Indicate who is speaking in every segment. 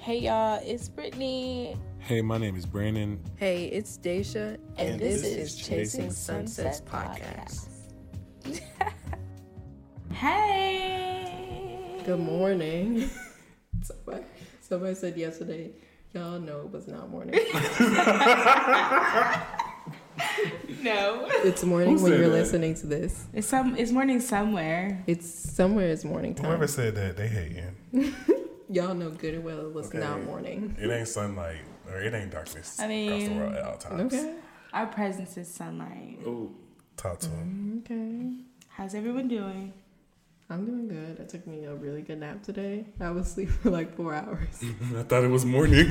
Speaker 1: Hey y'all, it's Brittany.
Speaker 2: Hey, my name is Brandon.
Speaker 3: Hey, it's Daisha,
Speaker 1: and this is Chasing Sunsets Podcast. Hey!
Speaker 3: Good morning. Somebody said yesterday, y'all know it was not morning.
Speaker 1: No.
Speaker 3: It's morning when you're listening to this.
Speaker 1: It's morning somewhere.
Speaker 3: It's morning time.
Speaker 2: Whoever said that, they hating.
Speaker 3: Y'all know good and well it was not morning.
Speaker 2: It ain't sunlight, or it ain't darkness
Speaker 1: I mean,
Speaker 2: across the world at all times.
Speaker 3: Okay.
Speaker 1: Our presence is sunlight.
Speaker 2: Oh, talk to him.
Speaker 3: Okay.
Speaker 1: How's everyone doing?
Speaker 3: I'm doing good. I took me a really good nap today. I was asleep for like 4 hours.
Speaker 2: I thought it was morning.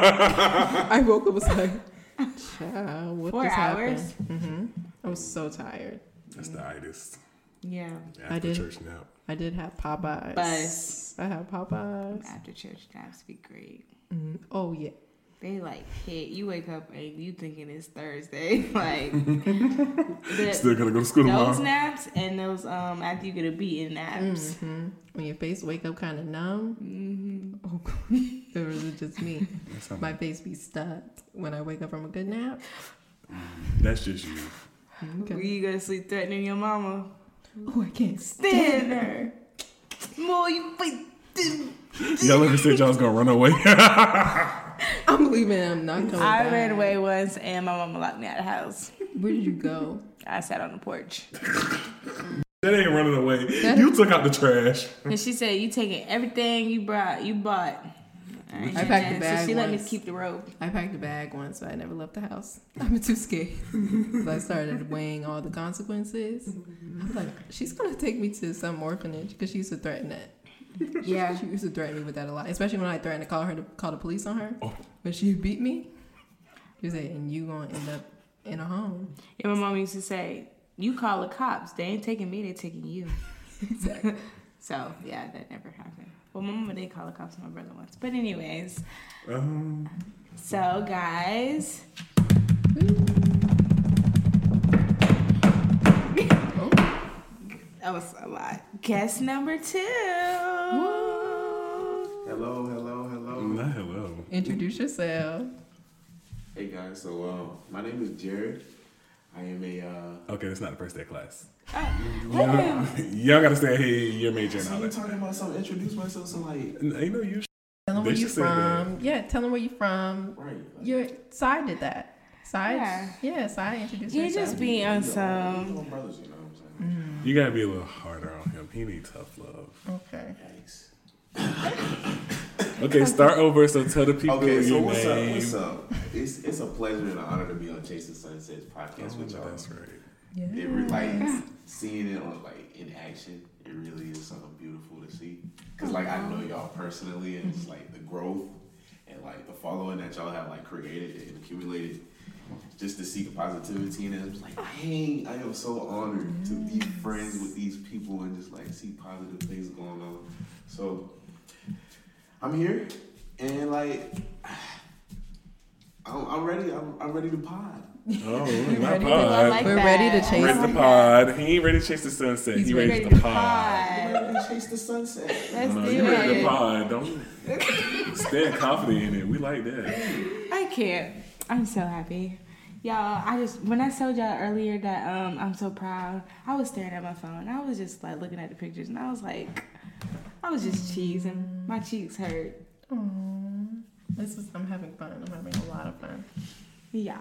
Speaker 3: I woke up, was like, child, what
Speaker 1: 4
Speaker 3: just
Speaker 1: hours?
Speaker 3: happened? I was so tired.
Speaker 2: That's the itis.
Speaker 1: Yeah.
Speaker 2: After church nap.
Speaker 3: I did have Popeyes.
Speaker 1: Buzz.
Speaker 3: I had Popeyes.
Speaker 1: After church naps be great.
Speaker 3: Oh, yeah.
Speaker 1: They like hit. You wake up and you thinking it's Thursday. Like
Speaker 2: Still gonna go to school tomorrow.
Speaker 1: Those naps and those after you get a beat in naps.
Speaker 3: Mm-hmm. When your face wake up kind of numb.
Speaker 1: Mm-hmm.
Speaker 3: Oh, or is it just me? My face be stuck when I wake up from a good nap.
Speaker 2: That's just you.
Speaker 3: Okay.
Speaker 1: Were you gonna sleep threatening your mama?
Speaker 3: Oh, I can't
Speaker 1: Stand her. More you wait.
Speaker 2: Y'all ever said y'all was gonna run away?
Speaker 3: I'm leaving. I'm not coming
Speaker 1: I
Speaker 3: back.
Speaker 1: ran away once and my mama locked me out of the house.
Speaker 3: Where did you go?
Speaker 1: I sat on the porch.
Speaker 2: That ain't running away. You took out the trash.
Speaker 1: And she said, you taking everything you bought.
Speaker 3: I packed the bag
Speaker 1: So she let me
Speaker 3: once.
Speaker 1: keep the rope.
Speaker 3: I packed a bag once, but I never left the house. I'm too scared. So I started weighing all the consequences. I was like, she's going to take me to some orphanage because she used to threaten that.
Speaker 1: Yeah.
Speaker 3: She used to threaten me with that a lot, especially when I threatened to call the police on her.
Speaker 2: Oh.
Speaker 3: When she beat me, she said, and you going to end up in a home.
Speaker 1: Yeah, my mom used to say, you call the cops. They ain't taking me, they taking you.
Speaker 3: Exactly.
Speaker 1: So, yeah, that never happened. Well, my mama did call the cops on my brother once. But anyways. So, guys. That was a lot. Guest number 2.
Speaker 4: Hello.
Speaker 2: Not hello.
Speaker 3: Introduce yourself.
Speaker 4: Hey guys, so my name is Jared. I am a
Speaker 2: Okay, that's not the first day of class.
Speaker 1: Hey.
Speaker 2: Y'all gotta say, hey, your major and
Speaker 4: So
Speaker 2: all
Speaker 4: you
Speaker 2: that.
Speaker 4: talking about something? Introduce myself, so like
Speaker 2: Ain't no you.
Speaker 3: Tell them where
Speaker 2: They
Speaker 3: you
Speaker 2: should say that.
Speaker 3: from. Yeah, tell them where you from.
Speaker 4: right.
Speaker 3: Your side did that. Side?
Speaker 1: Yeah.
Speaker 3: Side introduced
Speaker 1: You
Speaker 3: herself.
Speaker 1: just be on
Speaker 4: You
Speaker 1: some.
Speaker 4: know brothers, you know what I'm saying?
Speaker 2: You gotta be a little harder on him. He needs tough love.
Speaker 3: Okay.
Speaker 4: Yikes.
Speaker 2: Okay, start over. So tell the people
Speaker 4: Okay, so
Speaker 2: your
Speaker 4: what's
Speaker 2: name.
Speaker 4: up? It's a pleasure and an honor to be on Chasing Sunsets podcast with y'all.
Speaker 2: That's right.
Speaker 3: Yeah.
Speaker 4: It really, like seeing it on like in action. It really is something beautiful to see. Cause like I know y'all personally, and it's like the growth and like the following that y'all have like created and accumulated. Just to see the positivity in it, it's like, dang, I am so honored to be friends with these people and just like see positive things going on. So I'm here and like I'm ready. I'm ready to pod.
Speaker 2: Oh,
Speaker 3: We're
Speaker 2: not
Speaker 3: ready to-
Speaker 2: pod.
Speaker 1: I like
Speaker 3: We're
Speaker 1: that.
Speaker 3: ready to
Speaker 1: I
Speaker 3: chase
Speaker 2: Ready
Speaker 1: like
Speaker 2: to
Speaker 1: that.
Speaker 2: pod. He ain't ready to chase the sunset.
Speaker 3: He's
Speaker 2: He
Speaker 3: ready
Speaker 2: ready
Speaker 1: Ready
Speaker 2: to
Speaker 1: to
Speaker 2: pod.
Speaker 4: I'm
Speaker 1: pod.
Speaker 4: ready to chase the sunset.
Speaker 1: Let's
Speaker 2: No,
Speaker 1: do
Speaker 2: you ready to
Speaker 1: it.
Speaker 2: pod. Don't stand confident in it. We like that.
Speaker 1: I can't. I'm so happy. Y'all, when I told y'all earlier that I'm so proud, I was staring at my phone. I was just like looking at the pictures and I was like, I was just cheesing. My cheeks hurt.
Speaker 3: Aww. I'm having fun. I'm having a lot of fun.
Speaker 1: Yeah.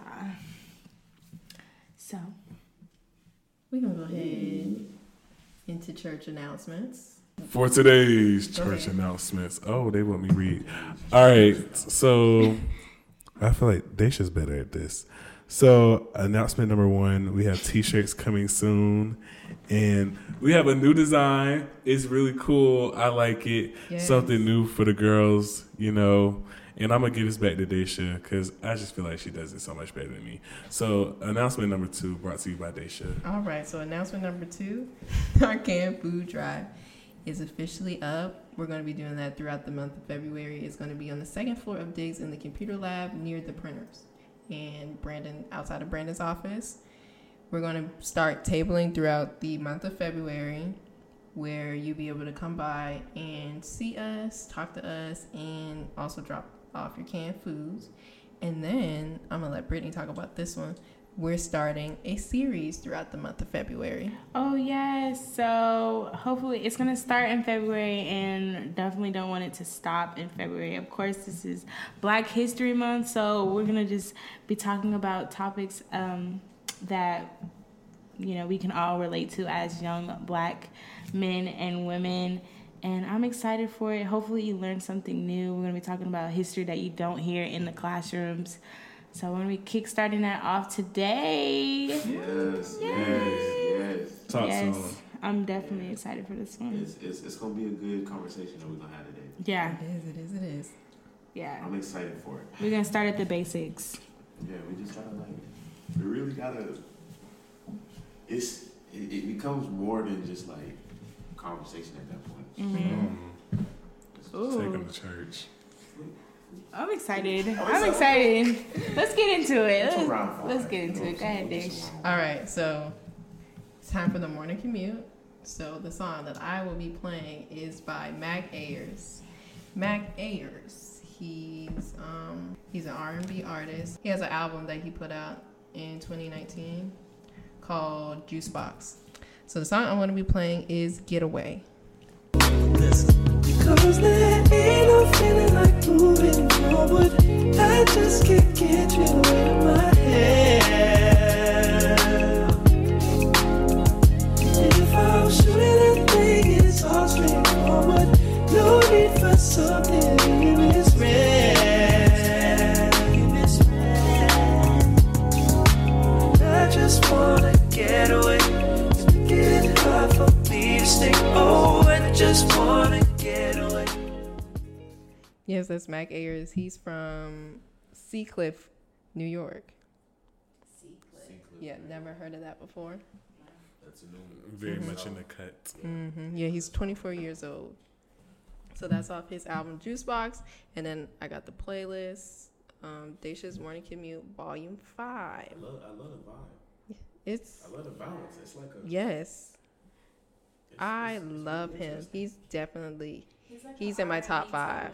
Speaker 1: So,
Speaker 3: We can go ahead into church announcements.
Speaker 2: For today's church
Speaker 3: ahead.
Speaker 2: announcements. Oh, they want me to read. All right. So I feel like Daisha's better at this. So announcement number 1, we have t-shirts coming soon. And we have a new design. It's really cool. I like it.
Speaker 3: Yes.
Speaker 2: Something new for the girls, you know. And I'm going to give this back to Daisha because I just feel like she does it so much better than me. So announcement number 2 brought to you by Daisha.
Speaker 3: All right, so announcement number 2, our canned food drive is officially up. We're going to be doing that throughout the month of February. It's going to be on the second floor of Diggs in the computer lab near the printers. And outside of Brandon's office. We're going to start tabling throughout the month of February. where you'll be able to come by and see us, talk to us, and also drop off your canned foods. And then I'm gonna let Brittany talk about this one. We're starting a series throughout the month of February.
Speaker 1: Oh, yes. So hopefully it's going to start in February, and definitely don't want it to stop in February. Of course, this is Black History Month, so we're going to just be talking about topics that, you know, we can all relate to as young Black men and women. And I'm excited for it. Hopefully you learn something new. We're going to be talking about history that you don't hear in the classrooms. So we're going to be kickstarting that off today.
Speaker 4: Yes.
Speaker 2: Talk
Speaker 1: Yes.
Speaker 2: soon.
Speaker 1: I'm definitely excited for this one.
Speaker 4: It's gonna be a good conversation that we're gonna have today.
Speaker 1: Yeah.
Speaker 3: It is.
Speaker 1: Yeah.
Speaker 4: I'm excited for it.
Speaker 1: We're going to start at the basics.
Speaker 4: Yeah, we just gotta we really gotta. It becomes more than just like conversation at that point.
Speaker 1: Mm-hmm. Ooh.
Speaker 2: Take them to church.
Speaker 1: I'm excited.
Speaker 4: Oh,
Speaker 1: I'm excited. Let's get into it.
Speaker 4: It's around 5,
Speaker 1: Let's get into
Speaker 4: you know,
Speaker 1: it. Go ahead,
Speaker 4: it's
Speaker 1: Dish.
Speaker 4: around.
Speaker 3: All right, so it's time for the morning commute. So the song that I will be playing is by Mac Ayers. Mac Ayers, he's an R&B artist. He has an album that he put out in 2019 called Juice Box. So the song I'm going to be playing is Getaway.
Speaker 5: Because there ain't no feeling like moving forward. I just can't get you out of my head. If I'm shooting that thing, it's all straightforward. No need for something you misread. I just wanna get away. It's getting hard for me to stay. Oh, and just wanna get away.
Speaker 3: Yes, that's Mac Ayers. He's from Seacliff, New York. Yeah, never heard of that before.
Speaker 4: That's a new one.
Speaker 2: Very much in the cut.
Speaker 3: Yeah, he's 24 years old. So that's off his album Juice Box. And then I got the playlist, Daisha's Morning Commute, Volume 5.
Speaker 4: I love the vibe.
Speaker 3: It's,
Speaker 4: I love the balance. It's like a.
Speaker 3: yes, I love him. He's definitely, he's in my top 5.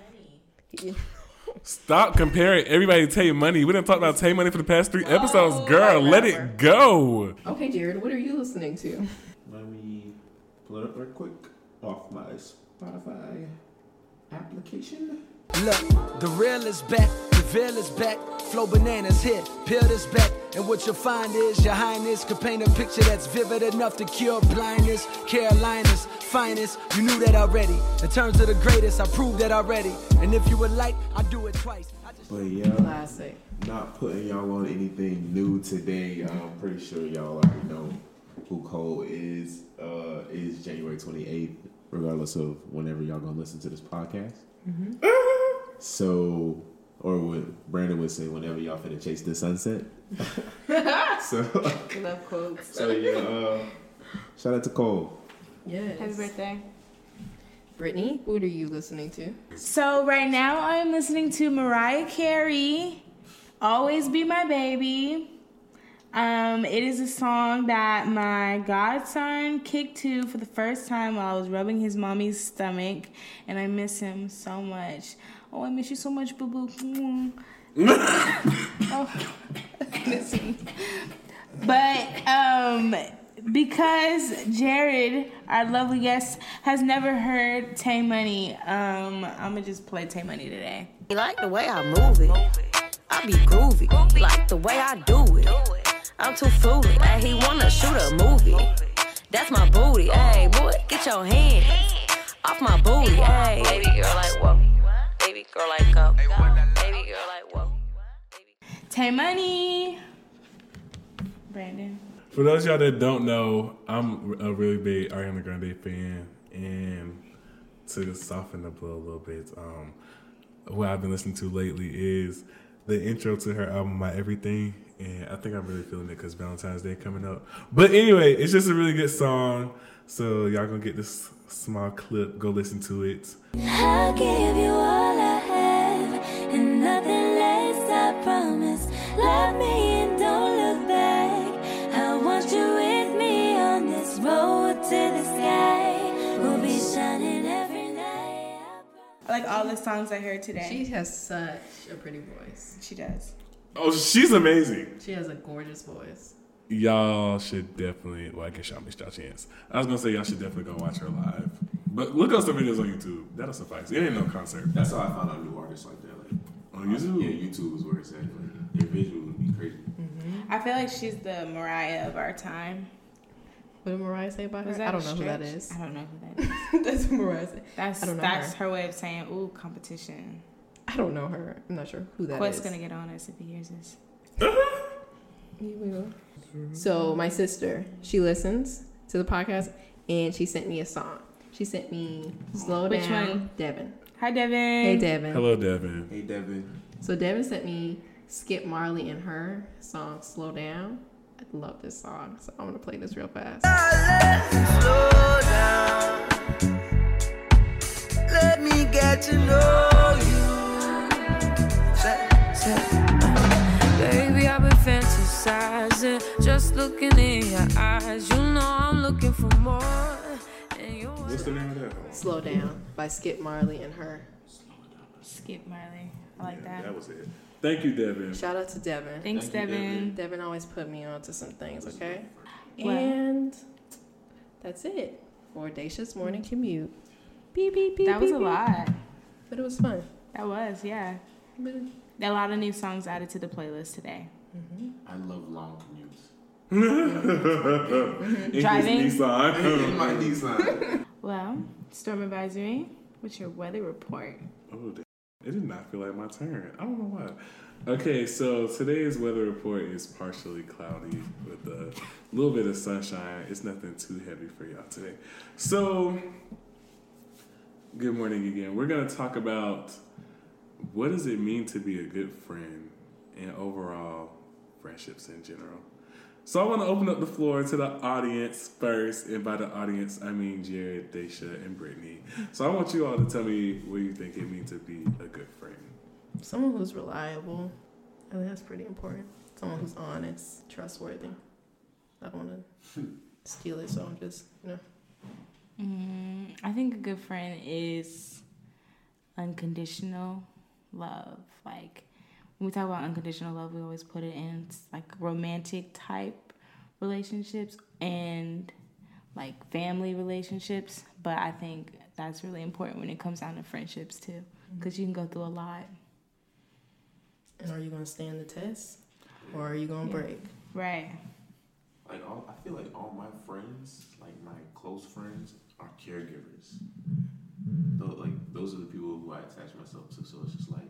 Speaker 2: Stop comparing everybody to Tay Money. We didn't talk about Tay Money for the past 3 episodes. Girl, let it go.
Speaker 3: Okay, Jared, what are you listening to?
Speaker 4: Let me pull it up real quick off my Spotify application.
Speaker 5: Look, the real is back, the veil is back, flow bananas here, peel this back, and what you'll find is your highness could paint a picture that's vivid enough to cure blindness. Carolina's finest, you knew that already. In terms of the greatest, I proved that already. And if you would like, I'll do it twice.
Speaker 4: But yeah,
Speaker 3: Classic.
Speaker 4: not putting y'all on anything new today. I'm pretty sure y'all already know who Cole is. Is January 28th, regardless of whenever y'all gonna listen to this podcast. So, or what Brandon would say, whenever y'all finna chase the sunset.
Speaker 3: Love quotes.
Speaker 4: So yeah, shout out to Cole.
Speaker 3: Yes.
Speaker 1: Happy birthday.
Speaker 3: Brittany, what are you listening to?
Speaker 1: So right now I'm listening to Mariah Carey, Always Be My Baby. It is a song that my godson kicked to for the first time while I was rubbing his mommy's stomach, and I miss him so much. Oh, I miss you so much, boo-boo. Oh, listen. But because Jared, our lovely guest, has never heard Tay Money, I'm gonna just play Tay Money today.
Speaker 6: He like the way I move it. I be groovy. Like the way I do it. I'm too fruity. Ay, he wanna shoot a movie. That's my booty. Hey, boy, get your hands off my booty. Hey, baby girl like whoa. Baby girl like go. Baby girl like whoa.
Speaker 1: Tay Money. Brandon.
Speaker 2: For those of y'all that don't know, I'm a really big Ariana Grande fan, and to soften the blow a little bit, what I've been listening to lately is the intro to her album My Everything, and I think I'm really feeling it because Valentine's Day coming up. But anyway, it's just a really good song, so y'all gonna get this small clip, go listen to it.
Speaker 7: I'll give you all I have and nothing less, I promise. Love me and don't look back. I want you with me on this road to the sky.
Speaker 1: I like all the songs I heard today.
Speaker 3: She has such a pretty voice.
Speaker 1: She does.
Speaker 2: Oh, she's amazing.
Speaker 3: She has a gorgeous voice.
Speaker 2: Y'all should definitely. Well, I guess y'all missed y'all chance. I was gonna say y'all should definitely go watch her live. But look up some videos on YouTube. That'll suffice. It ain't no concert.
Speaker 4: That's how I found out new artists like that. Like
Speaker 2: On YouTube?
Speaker 4: Yeah, YouTube is where it's at. Like, their visual would be crazy.
Speaker 1: I feel like she's the Mariah of our time.
Speaker 3: What did Mariah say about
Speaker 1: Was
Speaker 3: her?
Speaker 1: that
Speaker 3: I don't
Speaker 1: a
Speaker 3: know who that
Speaker 1: stretch?
Speaker 3: is.
Speaker 1: I don't know who that is.
Speaker 3: That's what Mariah said.
Speaker 1: That's
Speaker 3: I don't know
Speaker 1: her way of saying, ooh, competition.
Speaker 3: I don't know her. I'm not sure who that
Speaker 1: Quest's
Speaker 3: is.
Speaker 1: gonna get on us if he hears this.
Speaker 3: Here we go. So my sister, she listens to the podcast, and she sent me a song. She sent me "Slow
Speaker 1: Which
Speaker 3: Down,"
Speaker 1: one?
Speaker 3: Devin.
Speaker 1: Hi, Devin.
Speaker 3: Hey, Devin.
Speaker 2: Hello, Devin.
Speaker 4: Hey, Devin.
Speaker 3: So Devin sent me Skip Marley and her song "Slow Down." I love this song, so I'm gonna play this real fast.
Speaker 5: Slow down. Let me get to know you.
Speaker 7: Baby, I've been fantasizing, just looking in your eyes. You know I'm looking for more.
Speaker 2: What's the name of that?
Speaker 3: "Slow Down" by Skip Marley and her.
Speaker 1: Skip Marley. I like
Speaker 2: Yeah,
Speaker 1: that.
Speaker 2: that was it. Thank you, Devin.
Speaker 3: Shout out to Devin.
Speaker 1: Thanks,
Speaker 4: Thank you,
Speaker 1: Devin.
Speaker 3: Devin always put me on to some things, okay?
Speaker 1: Wow.
Speaker 3: And that's it for Dacia's morning commute. Beep, beep, beep,
Speaker 1: That was
Speaker 3: beep,
Speaker 1: a
Speaker 3: beep.
Speaker 1: lot.
Speaker 3: But it was fun.
Speaker 1: That was, yeah.
Speaker 3: But
Speaker 1: A lot of new songs added to the playlist today.
Speaker 4: I love long commutes.
Speaker 2: In
Speaker 1: Driving?
Speaker 2: his Nissan.
Speaker 4: In my Nissan.
Speaker 1: Well, Storm Advisory, what's your weather report?
Speaker 2: Oh, damn. It did not feel like my turn. I don't know why. Okay, so today's weather report is partially cloudy with a little bit of sunshine. It's nothing too heavy for y'all today. So, good morning again. We're going to talk about what does it mean to be a good friend and overall friendships in general. So I want to open up the floor to the audience first, and by the audience, I mean Jared, Dacia, and Brittany. So I want you all to tell me what you think it means to be a good friend.
Speaker 3: someone who's reliable, I think that's pretty important. Someone who's honest, trustworthy. I don't want to steal it, so I'm just,
Speaker 1: I think a good friend is unconditional love. Like, when we talk about unconditional love, we always put it in like romantic type relationships and like family relationships. But I think that's really important when it comes down to friendships too, because you can go through a lot.
Speaker 3: And are you going to stand the test, or are you going to break?
Speaker 1: Right.
Speaker 4: Like I feel like all my friends, like my close friends, are caregivers. Those are the people who I attach myself to. So it's just like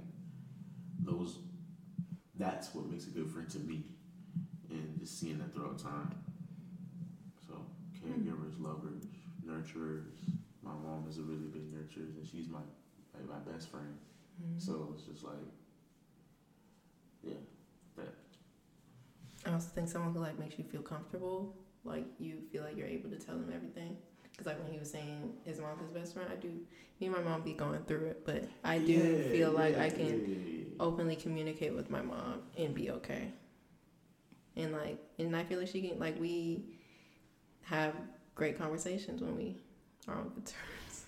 Speaker 4: that's what makes a good friend to me, and just seeing that throughout time. So caregivers, lovers, nurturers. My mom is a really big nurturer, and she's my best friend. So it's just like, yeah, that.
Speaker 3: I also think someone who like makes you feel comfortable, like you feel like you're able to tell them everything. Because like when he was saying his mom's his best friend, me and my mom be going through it, but I do feel like I can openly communicate with my mom and be okay. And I feel like she can, like, we have great conversations when we are on good terms.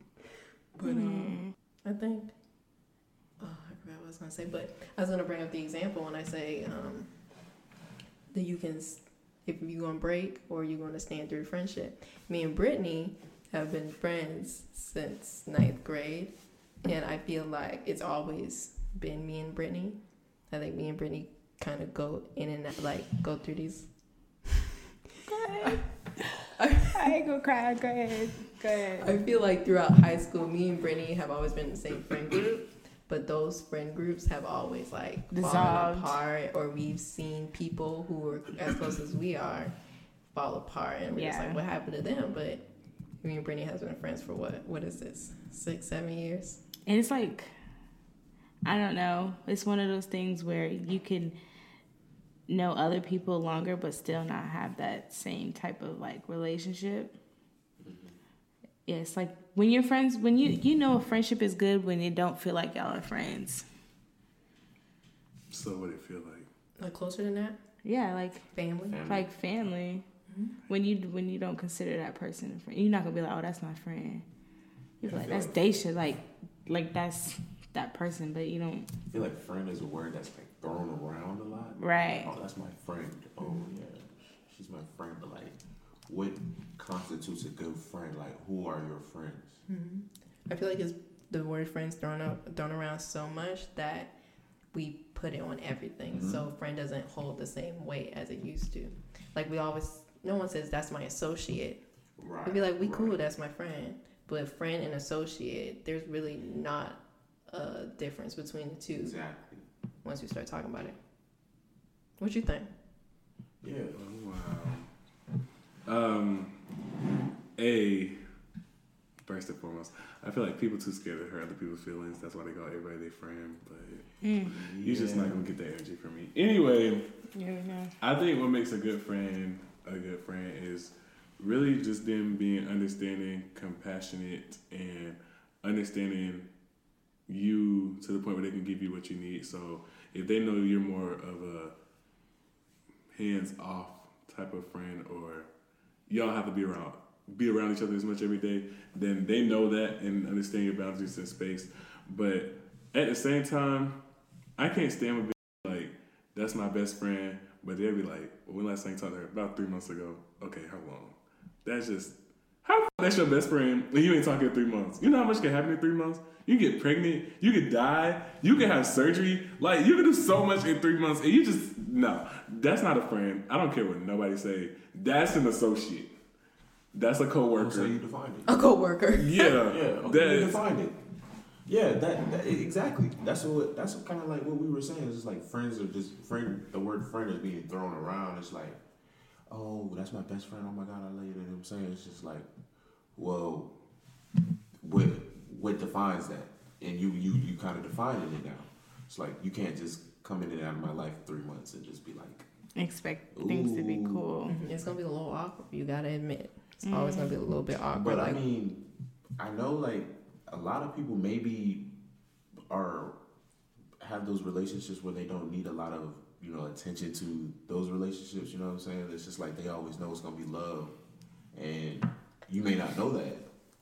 Speaker 3: But I think, I forgot what I was gonna say, but I was gonna bring up the example when I say that you can, if you're gonna break or you're gonna stand through friendship. Me and Brittany have been friends since 9th grade, and I feel like it's always been me and Brittany. I think me and Brittany kind of go in and out, like go through these.
Speaker 1: Go ahead. I ain't gonna cry. Go ahead. Go ahead.
Speaker 3: I feel like throughout high school, me and Brittany have always been in the same friend group, but those friend groups have always like fallen
Speaker 1: Dissolved.
Speaker 3: apart, or we've seen people who are as close as we are fall apart, and we're just like, what happened to them? But me and Brittany has been friends for what is this, 6-7 years?
Speaker 1: And it's like, I don't know. It's one of those things where you can know other people longer, but still not have that same type of like relationship. Yeah, it's like when you're friends, when you know a friendship is good when you don't feel like y'all are friends.
Speaker 2: So what it feel like?
Speaker 3: Like closer than that?
Speaker 1: Yeah, like
Speaker 3: Family.
Speaker 1: like family. When you don't consider that person a friend, you're not gonna be like, oh, that's my friend. You're like, that's Dacia. Like like that's that person, but you don't.
Speaker 4: I feel like friend is a word that's like thrown around a lot.
Speaker 1: Right.
Speaker 4: Oh, that's my friend. Oh yeah, she's my friend. But like, what constitutes a good friend? Like, who are your friends?
Speaker 3: Mm-hmm. I feel like it's the word friends thrown around so much that we put it on everything.
Speaker 4: Mm-hmm.
Speaker 3: So friend doesn't hold the same weight as it used to. Like no one says that's my associate.
Speaker 4: Right.
Speaker 3: We'd be like, we cool, that's my friend. But friend and associate, there's really not a difference between the two.
Speaker 4: Exactly.
Speaker 3: Once you start talking about it. What you think?
Speaker 4: Yeah.
Speaker 2: Wow. First and foremost, I feel like people too scared to hurt other people's feelings. That's why they call everybody their friend. But you're just not gonna get that energy from me. Anyway, I think what makes a good friend is really just them being understanding, compassionate, and understanding you to the point where they can give you what you need. So if they know you're more of a hands-off type of friend, or y'all have to be around each other as much every day, then they know that and understand your boundaries and space. But at the same time, I can't stand with being like, that's my best friend, but they'll be like, when last time you talked to her? About 3 months ago. Okay, how long? That's just, that's your best friend and you ain't talking in 3 months. You know how much can happen in 3 months? You can get pregnant, you could die, you can have surgery. Like, you can do so much in 3 months and you just, no, that's not a friend. I don't care what nobody say. That's an associate. That's a coworker.
Speaker 4: So you defined it.
Speaker 3: A coworker.
Speaker 2: Yeah.
Speaker 4: Okay, you defined it. Yeah, that exactly. That's kind of like what we were saying. It's just like friends are just friend. The word friend is being thrown around. It's like, oh, that's my best friend. Oh my God, I love you. You know what I'm saying? It's just like, well, what defines that? And you kind of defining it now. It's like you can't just come in and out of my life for 3 months and just be like,
Speaker 1: expect things to be cool.
Speaker 3: It's gonna be a little awkward. You gotta admit, it's always gonna be a little bit awkward.
Speaker 4: But
Speaker 3: like,
Speaker 4: I mean, I know like a lot of people maybe have those relationships where they don't need a lot of attention to those relationships. You know what I'm saying? It's just like they always know it's gonna be love, and you may not know that.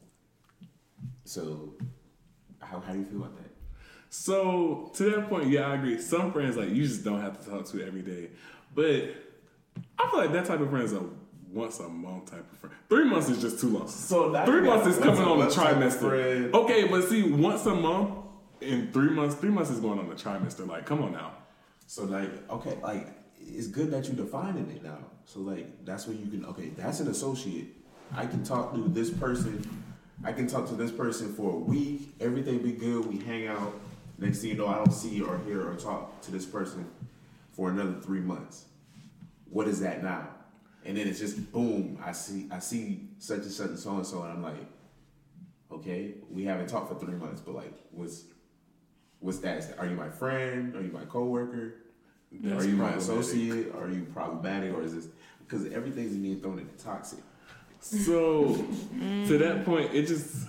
Speaker 4: So, how do you feel about that?
Speaker 2: So to that point, yeah, I agree. Some friends like you just don't have to talk to every day, but I feel like that type of friend is a once a month type of friend. 3 months is just too long.
Speaker 4: So
Speaker 2: 3 months is coming on the trimester.
Speaker 4: Friend.
Speaker 2: Okay, but see, once a month in 3 months, 3 months is going on the trimester. Like, come on now.
Speaker 4: So like, okay, like it's good that you defining it now. So like that's when you can. Okay, that's an associate. I can talk to this person. I can talk to this person for a week. Everything be good. We hang out. Next thing you know, I don't see or hear or talk to this person for another 3 months. What is that now? And then it's just boom. I see such and such and so and so, and I'm like, okay, we haven't talked for 3 months, but like, what's that? Are you my friend? Are you my coworker? Are you my associate? Are you problematic? Or is this because everything's being thrown into toxic?
Speaker 2: So to that point, it just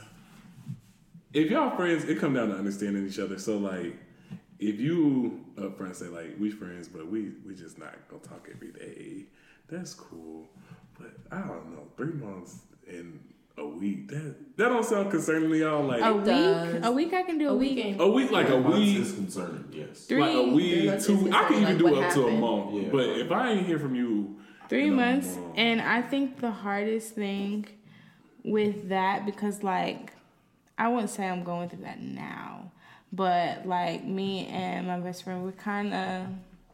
Speaker 2: if y'all friends, it come down to understanding each other. So like, if you up front say like we friends, but we just not gonna talk every day, that's cool. But I don't know, 3 months and a week that don't sound concerning to y'all. Like
Speaker 1: a week I can do a week.
Speaker 2: A week, like a week
Speaker 4: is concerned. Yes.
Speaker 1: 3
Speaker 2: like a week, 2 weeks. I can even
Speaker 3: like
Speaker 2: do
Speaker 3: what
Speaker 2: up to a
Speaker 3: happened.
Speaker 2: month.
Speaker 4: Yeah.
Speaker 2: But if I ain't hear from you
Speaker 1: 3
Speaker 2: in a
Speaker 1: months,
Speaker 2: month,
Speaker 1: and I think the hardest thing with that, because like I wouldn't say I'm going through that now, but like me and my best friend, we're kind of,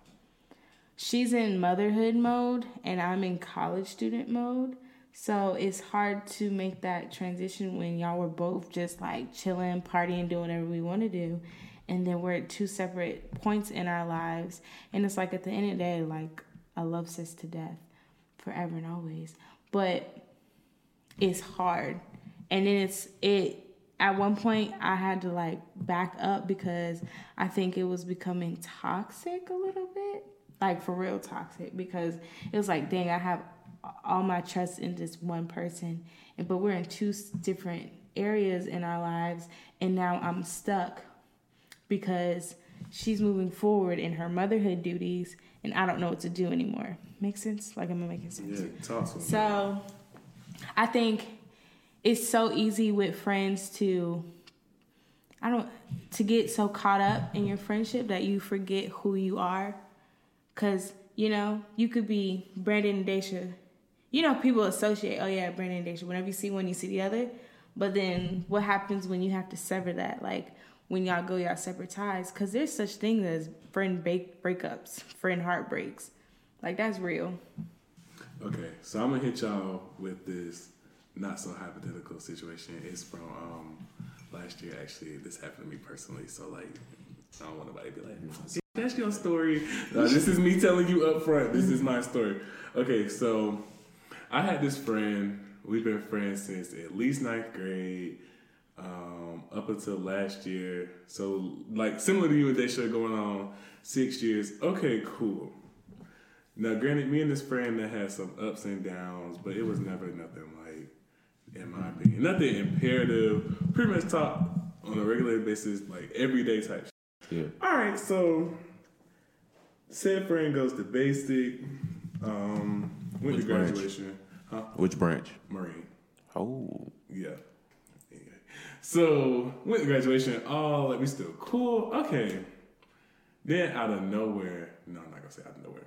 Speaker 1: she's in motherhood mode and I'm in college student mode. So it's hard to make that transition when y'all were both just like chilling, partying, doing whatever we want to do. And then we're at 2 separate points in our lives. And it's like at the end of the day, like I love sis to death forever and always. But it's hard. And then at one point I had to like back up because I think it was becoming toxic a little bit. Like for real toxic, because it was like, dang, I have all my trust in this one person, but we're in 2 different areas in our lives, and now I'm stuck because she's moving forward in her motherhood duties, and I don't know what to do anymore. Make sense? Like, am I making sense?
Speaker 2: yeah, talk to me.
Speaker 1: So I think it's so easy with friends to to get so caught up in your friendship that you forget who you are. Because, you know, you could be Brandon and Daisha. You know, people associate, oh yeah, Brandon and Daisha. Whenever you see one, you see the other. But then what happens when you have to sever that? Like, when y'all go y'all separate ties? Because there's such things as friend breakups, friend heartbreaks. Like, that's real.
Speaker 2: Okay, so I'm going to hit y'all with this not so hypothetical situation. It's from last year, actually. This happened to me personally. So, like, I don't want nobody to be like, that's your story. This is me telling you up front. This is my story. Okay, so I had this friend. We've been friends since at least 9th grade, up until last year. So, like, similar to you and Daisha, going on 6 years. Okay, cool. Now, granted, me and this friend that had some ups and downs, but it was never nothing, like, in my opinion, nothing imperative. Pretty much talk on a regular basis, like, everyday type shit.
Speaker 4: Yeah.
Speaker 2: All right, so said friend goes to basic, went to graduation. Huh?
Speaker 4: Which branch?
Speaker 2: Marine.
Speaker 4: Oh.
Speaker 2: Yeah. So went to graduation. Oh, like we still cool. Okay. Then out of nowhere, no, I'm not gonna say out of nowhere.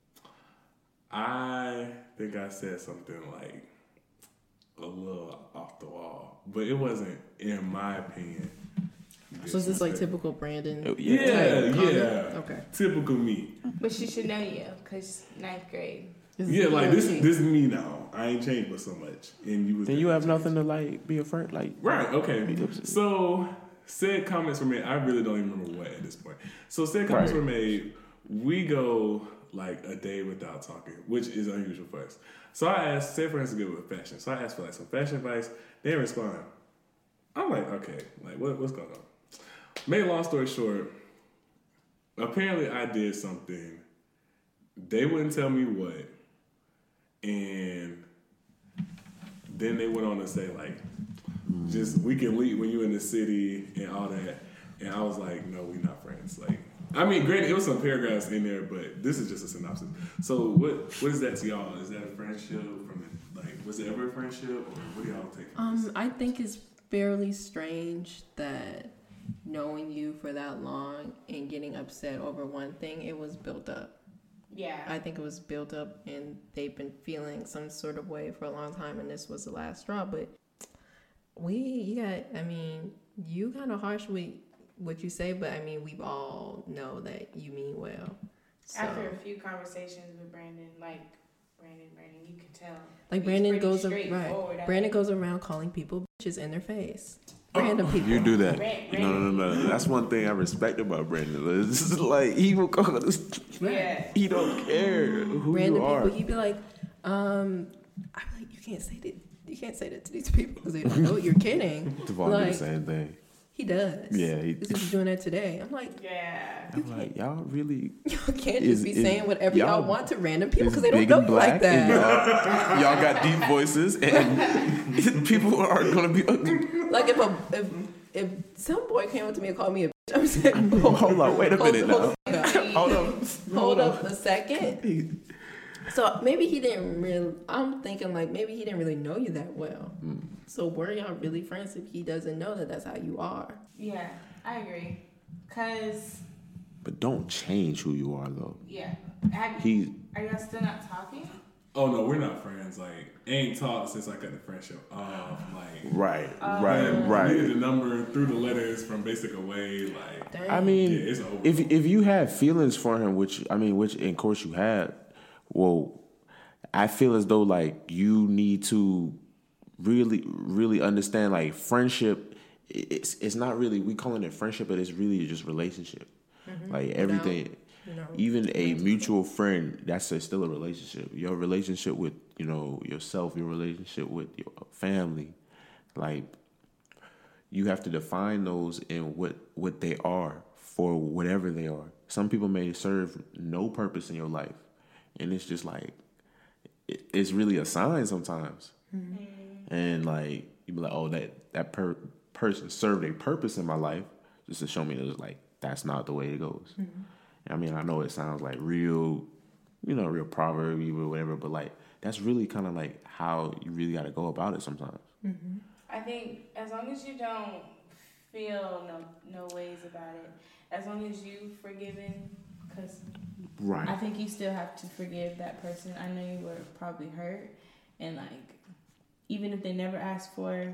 Speaker 2: I think I said something like a little off the wall, but it wasn't, in my opinion.
Speaker 3: So is this like typical Brandon?
Speaker 2: Yeah.
Speaker 3: Okay.
Speaker 2: Typical me.
Speaker 1: But she should know you, because 9th grade.
Speaker 2: Yeah, like this is me now. I ain't changed but so much. And you was
Speaker 4: Then you have nothing to like be a friend, like
Speaker 2: right. Okay. So said comments were made. I really don't even remember what at this point. So said comments were made. We go like a day without talking, which is unusual for us. So I asked, said friends to good with fashion. So I asked for like some fashion advice. They didn't respond. I'm like, okay, like what's going on? Made a long story short, apparently I did something. They wouldn't tell me what. And then they went on to say, like, just we can leave when you're in the city and all that. And I was like, no, we're not friends. Like, I mean, granted, it was some paragraphs in there, but this is just a synopsis. So what is that to y'all? Is that a friendship was it ever a friendship, or what do y'all take from this?
Speaker 3: I think it's fairly strange that knowing you for that long and getting upset over one thing, it was built up.
Speaker 1: Yeah.
Speaker 3: I think it was built up and they've been feeling some sort of way for a long time, and this was the last straw. But you kind of harsh with what you say, but I mean, we all know that you mean well. So.
Speaker 1: After a few conversations with Brandon, you can tell.
Speaker 3: Like Brandon goes around calling people bitches in their face. Random people.
Speaker 4: You do that. No. That's one thing I respect about Brandon. This is like he will call this.
Speaker 1: Yeah.
Speaker 4: He don't care who
Speaker 3: Random
Speaker 4: you are.
Speaker 3: people. He'd be like, I'm like, you can't say that. You can't say that to these people because they don't know you're kidding.
Speaker 4: Devon
Speaker 3: like,
Speaker 4: do the same thing.
Speaker 3: He does.
Speaker 4: Yeah.
Speaker 3: This is doing that today. I'm like,
Speaker 1: yeah.
Speaker 4: I'm like, y'all really.
Speaker 3: Y'all can't just be saying whatever y'all want to random people because they don't know you like that.
Speaker 4: Y'all got deep voices and people are gonna be ugly.
Speaker 3: Like if some boy came up to me and called me a bitch, I'm saying,
Speaker 4: hold on, wait a minute now.
Speaker 3: Hold up a second. So maybe he didn't really. I'm thinking like maybe he didn't really know you that well. So were y'all really friends if he doesn't know that that's how you are?
Speaker 1: Yeah, I agree.
Speaker 4: But don't change who you are though.
Speaker 1: Yeah. Are y'all still not talking?
Speaker 2: Oh no, we're not friends. Like, ain't talked since I cut the friendship off. Like,
Speaker 4: right.
Speaker 2: Needed the number through the letters from Basic Away. Like,
Speaker 3: Dang.
Speaker 4: I mean,
Speaker 2: yeah, it's over.
Speaker 4: if you had feelings for him, which in course you had, well, I feel as though like you need to really, really understand like friendship. It's not really, we calling it friendship, but it's really just relationship. Mm-hmm. Like everything. Even a mutual friend, that's still a relationship. Your relationship with, yourself, your relationship with your family, like you have to define those in what they are for whatever they are. Some people may serve no purpose in your life, and it's just like it's really a sign sometimes. Mm-hmm. And like you be like, oh, that person served a purpose in my life, just to show me that it's like that's not the way it goes. Mm-hmm. I mean, I know it sounds like real proverb or whatever, but like that's really kind of like how you really got to go about it sometimes.
Speaker 1: Mm-hmm. I think as long as you don't feel no no ways about it. As long as you've forgiven, because
Speaker 4: Right.
Speaker 1: I think you still have to forgive that person. I know you were probably hurt, and like, even if they never ask for,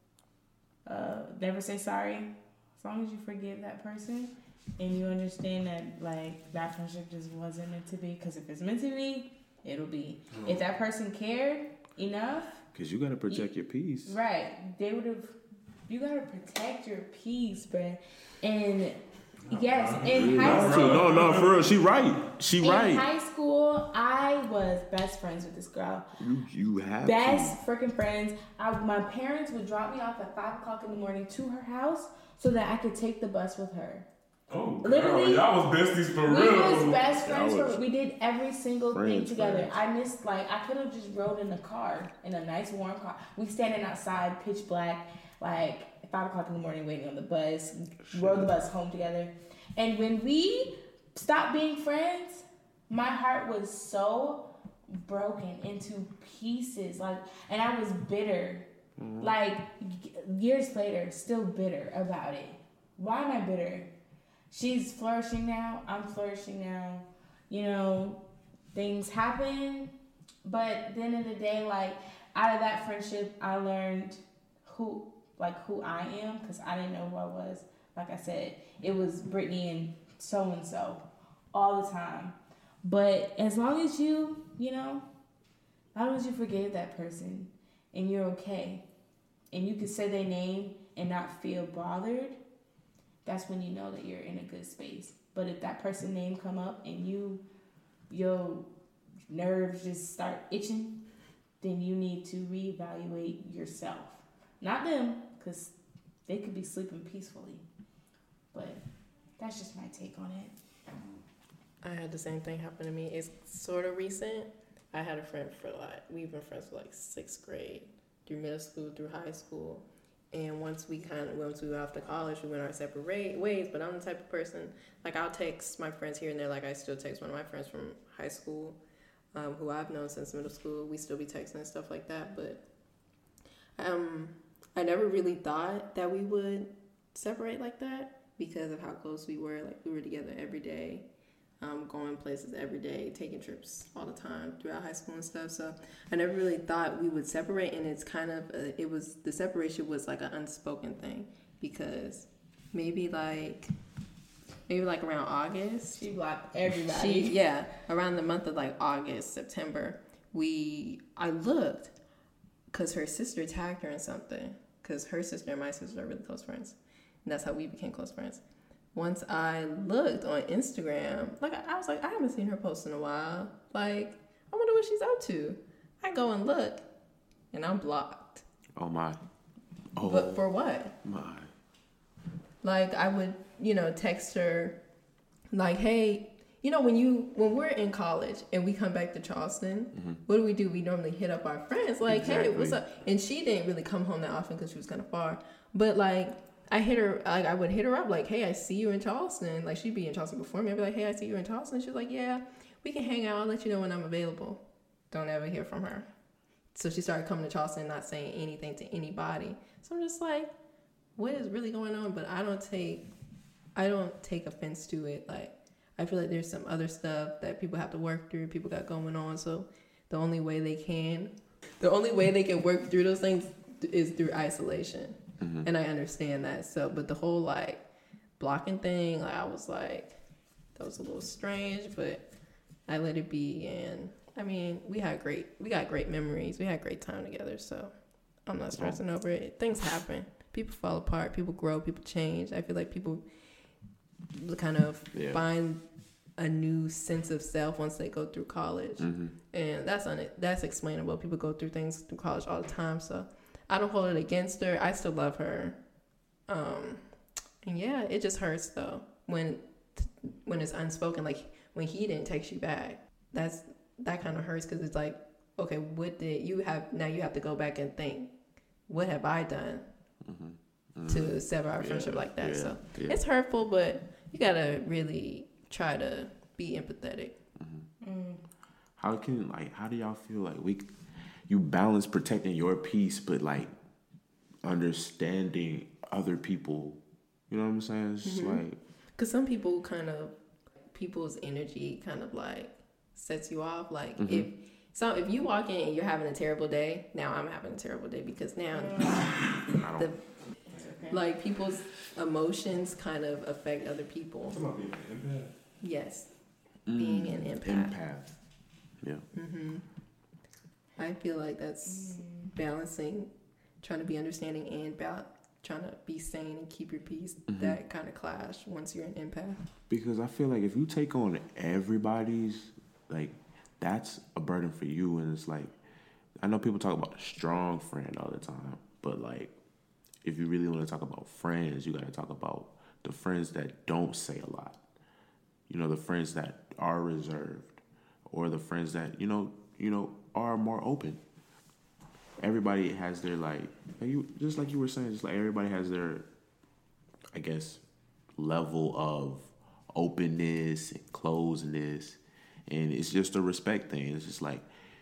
Speaker 1: never say sorry. As long as you forgive that person, and you understand that like that friendship just wasn't meant to be. Because if it's meant to be, it'll be. If that person cared enough,
Speaker 4: Because you got to protect your peace.
Speaker 1: right, they would have. You gotta protect your peace, bruh. And yes, in high school.
Speaker 4: No, for real. She right.
Speaker 1: In high school, I was best friends with this girl.
Speaker 4: You have
Speaker 1: Best freaking friends. My parents would drop me off at 5 o'clock in the morning to her house so that I could take the bus with her.
Speaker 2: Oh,
Speaker 1: Literally,
Speaker 2: y'all was besties for
Speaker 1: we
Speaker 2: real.
Speaker 1: was best friends.
Speaker 4: Y'all was
Speaker 1: We did every single thing
Speaker 4: friends,
Speaker 1: together.
Speaker 4: friends.
Speaker 1: I missed, like, I could have just rode in a car, in a nice warm car. We standing outside, pitch black, like 5 o'clock in the morning, waiting on the bus. Rode the bus home together. And when we stopped being friends, my heart was so broken into pieces. Like, and I was bitter. Like, years later, still bitter about it. Why am I bitter? She's flourishing now. I'm flourishing now. You know, things happen. But at the end of the day, like, out of that friendship, I learned who I am, because I didn't know who I was. Like I said, it was Brittany and so all the time. But as long as you forgave that person and you're okay, and you can say their name and not feel bothered, that's when you know that you're in a good space. But if that person's name come up and your nerves just start itching, then you need to reevaluate yourself. Not them, because they could be sleeping peacefully. But that's just my take on it.
Speaker 3: I had the same thing happen to me. It's sort of recent. I had a friend we've been friends for like 6th grade, through middle school, through high school. And once we went off to college, we went our separate ways. But I'm the type of person, like, I'll text my friends here and there. Like, I still text one of my friends from high school, who I've known since middle school. We still be texting and stuff like that. But I never really thought that we would separate like that because of how close we were. Like, we were together every day, going places every day, taking trips all the time throughout high school and stuff. So I never really thought we would separate, and it's kind of the separation was like an unspoken thing, because maybe like around August,
Speaker 1: She blocked everybody.
Speaker 3: around the month of like August, September, I looked because her sister tagged her in something, because her sister and my sister are really close friends, and that's how we became close friends. Once I looked on Instagram, like, I was like, I haven't seen her post in a while. Like, I wonder what she's up to. I go and look, and I'm blocked.
Speaker 4: Oh, my. Oh,
Speaker 3: But for what?
Speaker 4: my.
Speaker 3: Like, I would, text her, like, hey, when we're in college and we come back to Charleston, what do? We normally hit up our friends, like, hey, what's up? And she didn't really come home that often because she was kind of far. But, like, I would hit her up, like, hey, I see you in Charleston. Like, she'd be in Charleston before me. I'd be like, hey, I see you in Charleston. She's like, yeah, we can hang out. I'll let you know when I'm available. Don't ever hear from her. So she started coming to Charleston, not saying anything to anybody. So I'm just like, what is really going on? But I don't take offense to it. Like, I feel like there's some other stuff that people have to work through, people got going on. So the only way they can work through those things is through isolation. And I understand that. So, but the whole like blocking thing, like, I was like, that was a little strange, but I let it be. And I mean, we got great memories. We had great time together. So I'm not stressing over it. Things happen. People fall apart. People grow. People change. I feel like people kind of find a new sense of self once they go through college. And that's explainable. People go through things through college all the time. So I don't hold it against her. I still love her. And yeah, it just hurts though when it's unspoken. Like, when he didn't text you back, that kind of hurts, because it's like, okay, what did you have? Now you have to go back and think, what have I done to sever our friendship like that? So it's hurtful, but you gotta really try to be empathetic.
Speaker 4: How do y'all feel like you balance protecting your peace, but like understanding other people, You know what I'm saying? It's just like,
Speaker 3: because some people people's energy kind of like sets you off. Like if you walk in and you're having a terrible day, now I'm having a terrible day because now like people's emotions kind of affect other people.
Speaker 2: It's about being an empath.
Speaker 3: Yes, being an empath.
Speaker 4: Yeah.
Speaker 3: I feel like that's balancing, trying to be understanding and trying to be sane and keep your peace. That kind of clash once you're an empath.
Speaker 4: Because I feel like if you take on everybody's, like, that's a burden for you. And it's like, I know people talk about a strong friend all the time, but like, if you really want to talk about friends, you got to talk about the friends that don't say a lot. You know, the friends that are reserved, or the friends that, you know, are more open. Everybody has their, like just like you were saying, just like everybody has their, I guess, level of openness and closeness. And it's just a respect thing. It's just like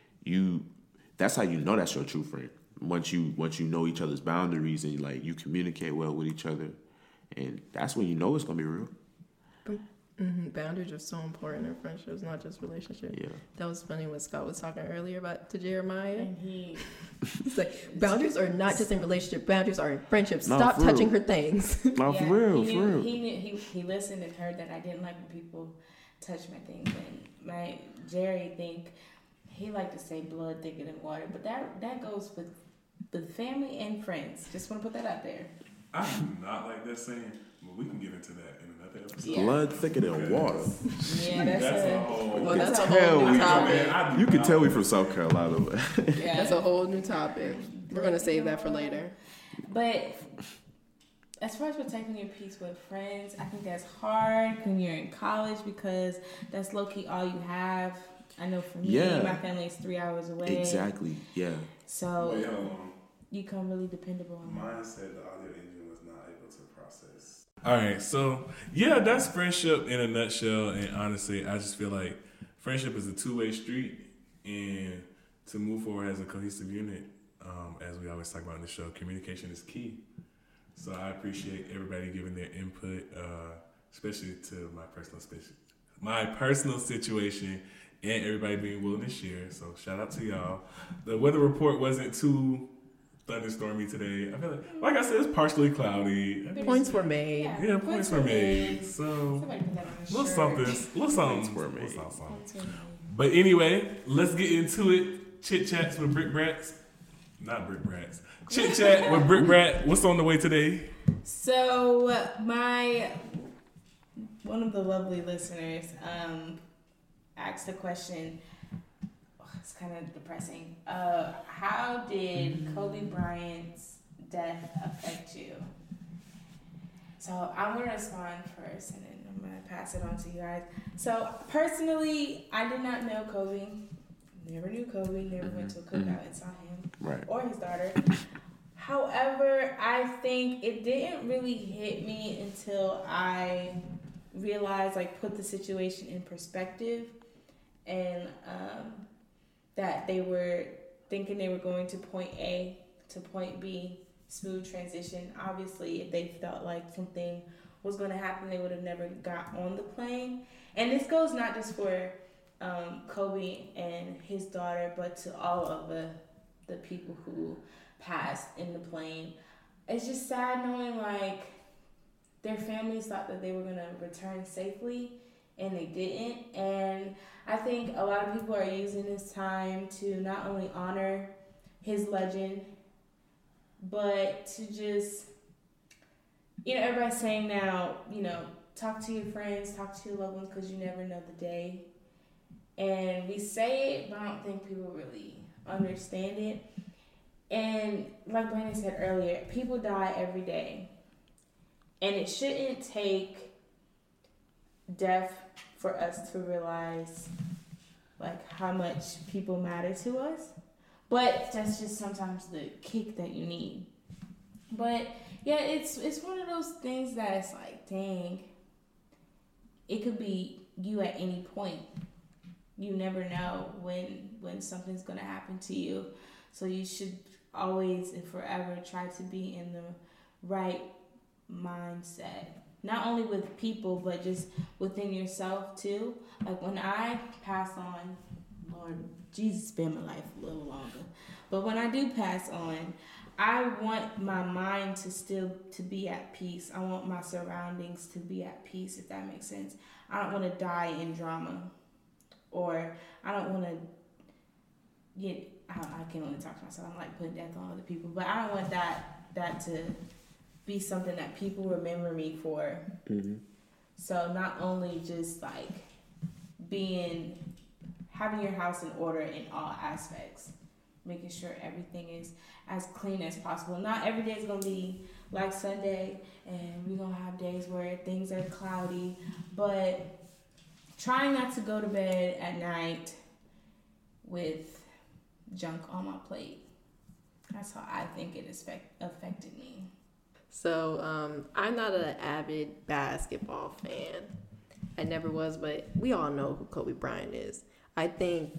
Speaker 4: that's how you know that's your true friend. Once you know each other's boundaries and like you communicate well with each other, and that's when you know it's gonna be real.
Speaker 3: Boundaries are so important in friendships, not just relationships.
Speaker 4: Yeah.
Speaker 3: That was funny when Scott was talking earlier to Jeremiah.
Speaker 1: And he's
Speaker 3: like, boundaries are not just in relationship, boundaries are in friendships.
Speaker 4: No,
Speaker 3: Stop
Speaker 4: for
Speaker 3: touching
Speaker 4: real.
Speaker 3: her things.
Speaker 4: No, for real,
Speaker 1: he
Speaker 4: for real.
Speaker 1: He listened and heard that I didn't like when people touch my things. And my Jerry he liked to say blood thicker than water, but that goes with family and friends. Just want to put that out there.
Speaker 2: I do not like that saying, but we can get into that in another episode.
Speaker 1: Yeah.
Speaker 4: Blood thicker than water.
Speaker 1: Yeah,
Speaker 2: That's a whole.
Speaker 3: Well, that's a
Speaker 4: Hell,
Speaker 3: whole new
Speaker 4: we-
Speaker 3: topic.
Speaker 4: You can tell we from South Carolina.
Speaker 1: Yeah.
Speaker 3: That's a whole new topic. We're going to save that for later.
Speaker 1: But as far as protecting your peace with friends, I think that's hard when you're in college because that's low-key all you have. I know for me,
Speaker 4: Yeah.
Speaker 1: my family is 3 hours away.
Speaker 4: Exactly. Yeah.
Speaker 1: So
Speaker 2: Wait, hold on.
Speaker 1: you come really dependable on that.
Speaker 2: Mine said the audio engine was not able to process. All right, so yeah, that's friendship in a nutshell. And honestly, I just feel like friendship is a two-way street, and to move forward as a cohesive unit, as we always talk about in the show, communication is key. So I appreciate everybody giving their input, especially to my personal situation, and everybody being willing to share. So shout out to y'all. The weather report wasn't too thunderstormy today. I feel like I said, it's partially cloudy.
Speaker 3: Points were made.
Speaker 2: Yeah, points were made. So
Speaker 1: Somebody put that on a
Speaker 2: little
Speaker 1: shirt.
Speaker 2: something.
Speaker 4: Points were made.
Speaker 1: Points were made.
Speaker 2: But anyway, let's get into it. Chit chats with Brick Brats. Not Brick Brats. Chit chat with Brick Brat. What's on the way today?
Speaker 1: So one of the lovely listeners asked a question. It's kind of depressing. How did Kobe Bryant's death affect you? So I'm gonna respond first, and then I'm gonna pass it on to you guys. So personally, I did not know Kobe. Never knew Kobe. Never went to a cookout and saw him
Speaker 4: Right.
Speaker 1: or his daughter. However, I think it didn't really hit me until I realized, put the situation in perspective, and that they were thinking they were going to point A to point B, smooth transition. Obviously, if they felt like something was going to happen, they would have never got on the plane. And this goes not just for Kobe and his daughter, but to all of the people who passed in the plane. It's just sad knowing their families thought that they were going to return safely, and they didn't. And I think a lot of people are using this time to not only honor his legend, but to just, everybody's saying now, talk to your friends, talk to your loved ones, because you never know the day. And we say it, but I don't think people really understand it. And like Brandon said earlier, people die every day. And it shouldn't take death for us to realize how much people matter to us. But that's just sometimes the kick that you need. But yeah, it's one of those things that's dang, it could be you at any point. You never know when something's gonna happen to you. So you should always and forever try to be in the right mindset. Not only with people, but just within yourself too. Like when I pass on, Lord Jesus, spend my life a little longer. But when I do pass on, I want my mind to be at peace. I want my surroundings to be at peace, if that makes sense. I don't want to die in drama, or I don't want to get. I can only talk to myself. I'm like putting death on other people, but I don't want that to be something that people remember me for. Mm-hmm. So not only just like having your house in order in all aspects, making sure everything is as clean as possible. Not every day is going to be like Sunday, and we're going to have days where things are cloudy, but trying not to go to bed at night with junk on my plate. That's how I think it affected me.
Speaker 3: So I'm not an avid basketball fan. I never was, but we all know who Kobe Bryant is. I think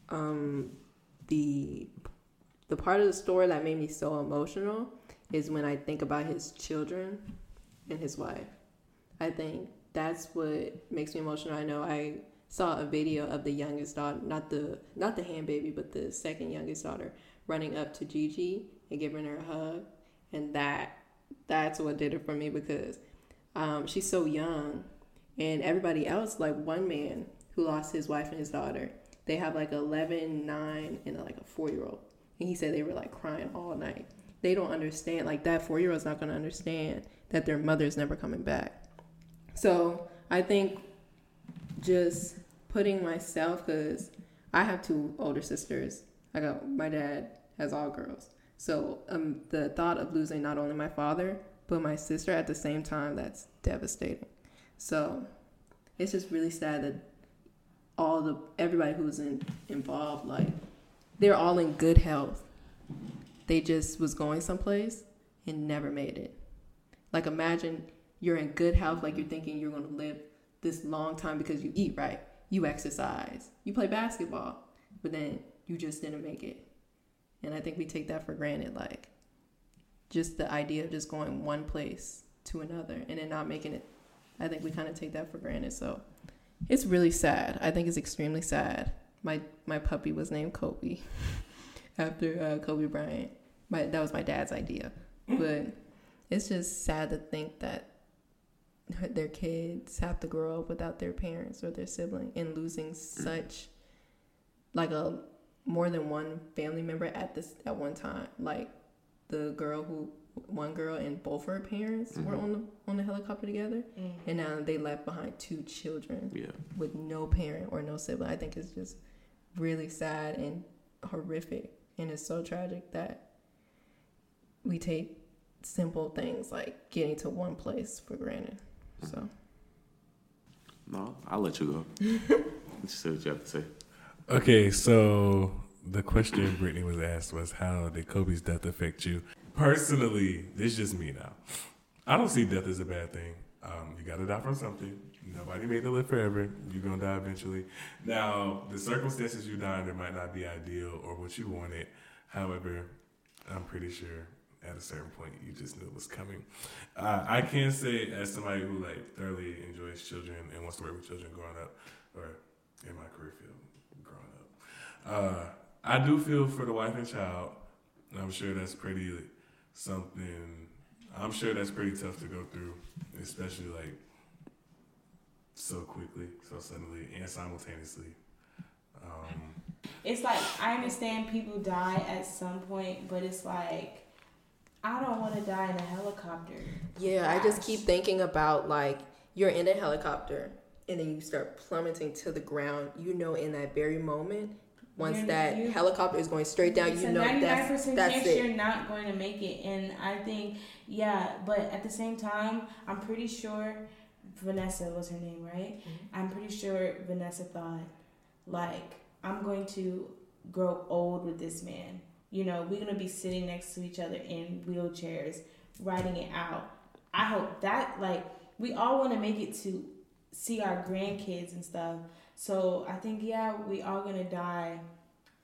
Speaker 3: the part of the story that made me so emotional is when I think about his children and his wife. I think that's what makes me emotional. I know I saw a video of the youngest daughter, not the hand baby, but the second youngest daughter, running up to Gigi and giving her a hug, and that's what did it for me, because she's so young, and everybody else, like one man who lost his wife and his daughter, they have like 11, 9, and like a 4-year-old, and he said they were like crying all night. They don't understand, like that 4-year-old's not going to understand that their mother's never coming back. So I think just putting myself, because I have 2 older sisters. My dad has all girls. So the thought of losing not only my father, but my sister at the same time, that's devastating. So it's just really sad that everybody who's involved, like, they're all in good health. They just was going someplace and never made it. Like, imagine you're in good health, like you're thinking you're going to live this long time because you eat right, you exercise, you play basketball, but then you just didn't make it. And I think we take that for granted, like just the idea of just going one place to another and then not making it. I think we kind of take that for granted. So it's really sad. I think it's extremely sad. My puppy was named Kobe after Kobe Bryant. That was my dad's idea. But it's just sad to think that their kids have to grow up without their parents or their sibling and losing such like more than one family member at one time. Like one girl and both her parents were on the helicopter together, and now they left behind 2 children with no parent or no sibling. I think it's just really sad and horrific, and it's so tragic that we take simple things like getting to one place for granted. So
Speaker 4: no, I'll let you go. Let's see what you have to say.
Speaker 2: Okay, so the question Brittany was asked was, how did Kobe's death affect you? Personally, this is just me now. I don't see death as a bad thing. You got to die from something. Nobody made to live forever. You're going to die eventually. Now, the circumstances you die under might not be ideal or what you wanted. However, I'm pretty sure at a certain point you just knew it was coming. I can say, as somebody who like thoroughly enjoys children and wants to work with children growing up, or in my career field growing up, I do feel for the wife and child. I'm sure that's pretty tough to go through, especially like so quickly, so suddenly, and simultaneously.
Speaker 1: It's like, I understand people die at some point, but it's like, I don't want to die in a helicopter.
Speaker 3: Yeah, I just keep thinking about, like, you're in a helicopter and then you start plummeting to the ground. You know, in that very moment, once helicopter is going straight down, you know that's
Speaker 1: chance
Speaker 3: it.
Speaker 1: You're not going to make it. And I think, but at the same time, I'm pretty sure Vanessa was her name, right? Mm-hmm. I'm pretty sure Vanessa thought, like, I'm going to grow old with this man. You know, we're going to be sitting next to each other in wheelchairs, writing it out. I hope that, like, we all want to make it to see our grandkids and stuff. So I think, we all going to die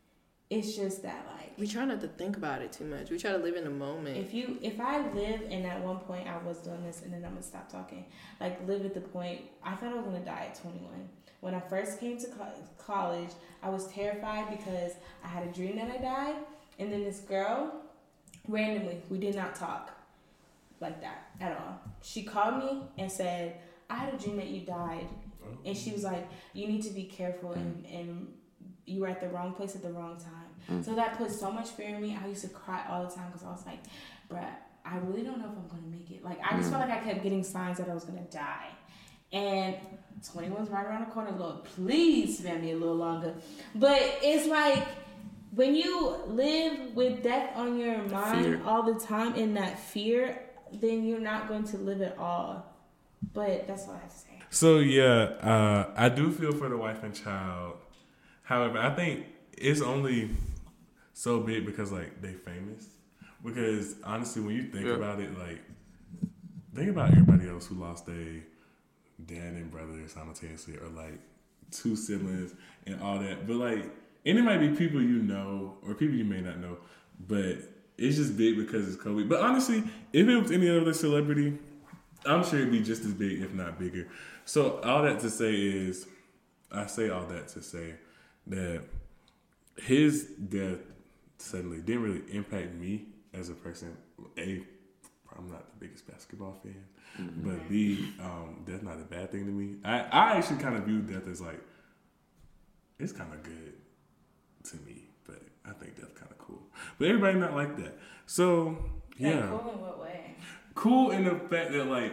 Speaker 1: it's just that like
Speaker 3: We try not to think about it too much. We try to live in the moment.
Speaker 1: if I live and at one point I was doing this and then I'm gonna stop talking, like live at the point I thought I was gonna die at 21. When I first came to college, I was terrified because I had a dream that I died, and then this girl, randomly, we did not talk like that at all. She called me and said, I had a dream that you died, and she was like, you need to be careful, and you were at the wrong place at the wrong time. So that put so much fear in me. I used to cry all the time because I was like, bruh, I really don't know if I'm gonna make it. Like, I just felt like I kept getting signs that I was gonna die. And 21's right around the corner. Lord, please spare me a little longer. But it's like when you live with death on your mind all the time in that fear, then you're not going to live at all. But that's what I have to say.
Speaker 2: So yeah, I do feel for the wife and child. However, I think it's only so big because like they famous. Because honestly, when you think about it, like think about everybody else who lost their dad and brother simultaneously, or like two siblings and all that. But like, and it might be people you know or people you may not know, but it's just big because it's Kobe. But honestly, if it was any other celebrity, I'm sure it'd be just as big, if not bigger. So all that to say is, I say all that to say that his death suddenly didn't really impact me as a person. I'm not the biggest basketball fan, but B, death not a bad thing to me. I actually kind of view death as like, it's kind of good to me, but I think death kind of cool. But everybody not like that. So yeah,
Speaker 1: Like, cool in what way?
Speaker 2: Cool in the fact that like,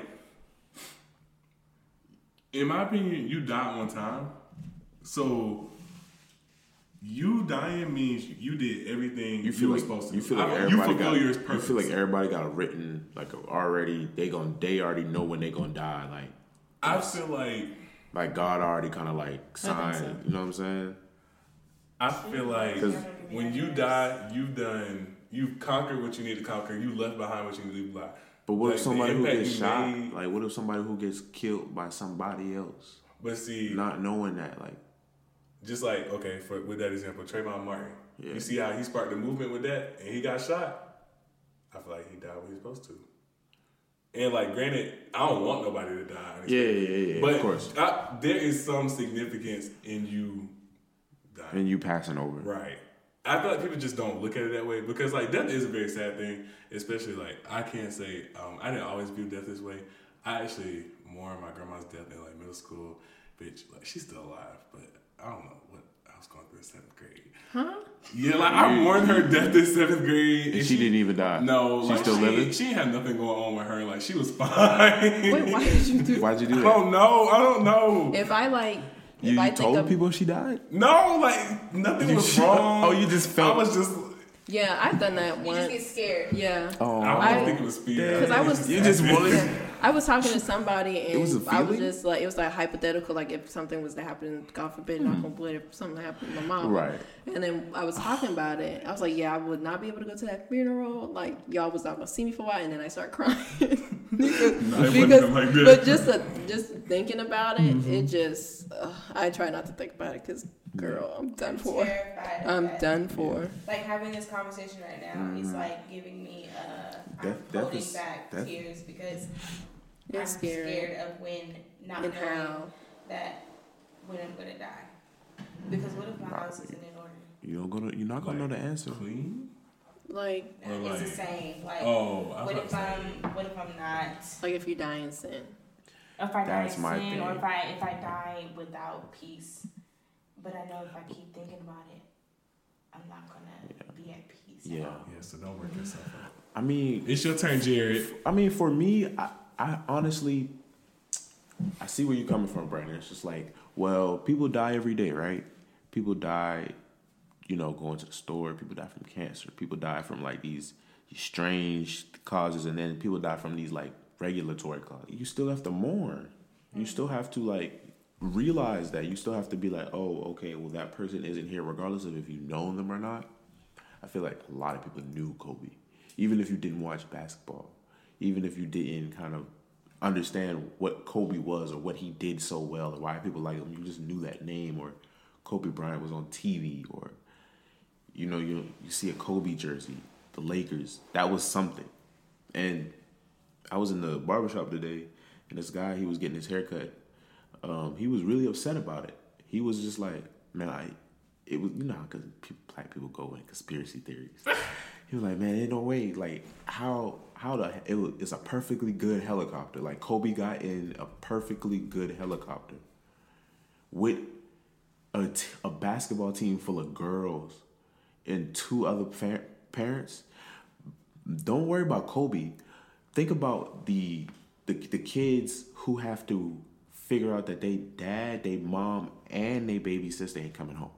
Speaker 2: in my opinion, you died one time, so you dying means you did everything you were supposed to.
Speaker 4: You feel like everybody got a written like already. They already know when they gonna die. Like
Speaker 2: I feel like
Speaker 4: God already kind of like signed. So. You know what I'm saying?
Speaker 2: I feel like when you die, you've conquered what you need to conquer. You left behind what you need to leave behind.
Speaker 4: But what if somebody who gets shot? Like what if somebody who gets killed by somebody else?
Speaker 2: But see,
Speaker 4: not knowing that, like.
Speaker 2: Just like, okay, with that example, Trayvon Martin. Yeah. You see how he sparked the movement with that, and he got shot? I feel like he died when he was supposed to. And, like, granted, I don't want nobody to die.
Speaker 4: Yeah,
Speaker 2: but
Speaker 4: of course.
Speaker 2: There is some significance in you dying.
Speaker 4: And you passing over.
Speaker 2: Right. I feel like people just don't look at it that way because, like, death is a very sad thing, especially, like, I can't say, I didn't always view death this way. I actually mourned my grandma's death in, like, middle school. Bitch, like, she's still alive, but I don't know what I was going through in 7th grade.
Speaker 3: Huh?
Speaker 2: Yeah, like I mourned her death in 7th grade.
Speaker 4: And she didn't even die.
Speaker 2: No,
Speaker 4: she's
Speaker 2: like,
Speaker 4: still living.
Speaker 2: She ain't had nothing going on with her. Like she was fine.
Speaker 3: Wait, why did you do that?
Speaker 4: Why'd you do that?
Speaker 2: I don't know.
Speaker 3: If I like,
Speaker 4: you told people she died?
Speaker 2: No, like nothing was wrong.
Speaker 4: Oh, you just felt.
Speaker 2: I was just.
Speaker 3: Yeah, I've done that once.
Speaker 1: You just get scared.
Speaker 3: Yeah.
Speaker 4: Oh,
Speaker 2: I don't think it was fear.
Speaker 3: Because I was.
Speaker 4: You just wanted.
Speaker 3: I was talking to somebody and
Speaker 4: it was a feeling?
Speaker 3: I was just like, it was like hypothetical, like if something was to happen, God forbid, knock on wood, if something happened to my mom.
Speaker 4: Right.
Speaker 3: And then I was talking about it. I was like, yeah, I would not be able to go to that funeral. Like, y'all was not going to see me for a while. And then I start crying. But just thinking about it, it just, I try not to think about it because, girl, I'm done for. I'm done for.
Speaker 1: Like having this conversation right now is like giving me I'm holding back tears because I'm scared of when not knowing that when I'm gonna die. Because what if my house isn't in order?
Speaker 4: You're not gonna know the answer.
Speaker 2: Clean?
Speaker 3: Like
Speaker 1: it's the same. Like what if I'm not?
Speaker 3: Like if you die in sin.
Speaker 1: If I die in sin, or if I die without peace. But I know if I keep thinking about it, I'm not gonna be at peace.
Speaker 4: Yeah.
Speaker 2: So don't work yourself out.
Speaker 4: I mean,
Speaker 2: it's your turn, Jared.
Speaker 4: I mean, for me, I honestly, I see where you're coming from, Brandon. It's just like, well, people die every day, right? People die, going to the store. People die from cancer. People die from like these strange causes, and then people die from these like regulatory causes. You still have to mourn. You still have to like realize that. You still have to be like, oh, okay, well, that person isn't here, regardless of if you know them or not. I feel like a lot of people knew Kobe. Even if you didn't watch basketball, even if you didn't kind of understand what Kobe was or what he did so well or why people like him, you just knew that name, or Kobe Bryant was on TV, or you see a Kobe jersey, the Lakers. That was something. And I was in the barbershop today, and this guy, he was getting his haircut. He was really upset about it. He was just like, man, it was, you know, because black people go in conspiracy theories. He was like, man, ain't no way. Like, it's a perfectly good helicopter. Like, Kobe got in a perfectly good helicopter with a basketball team full of girls and 2 other parents. Don't worry about Kobe. Think about the kids who have to figure out that they dad, they mom, and they baby sister ain't coming home.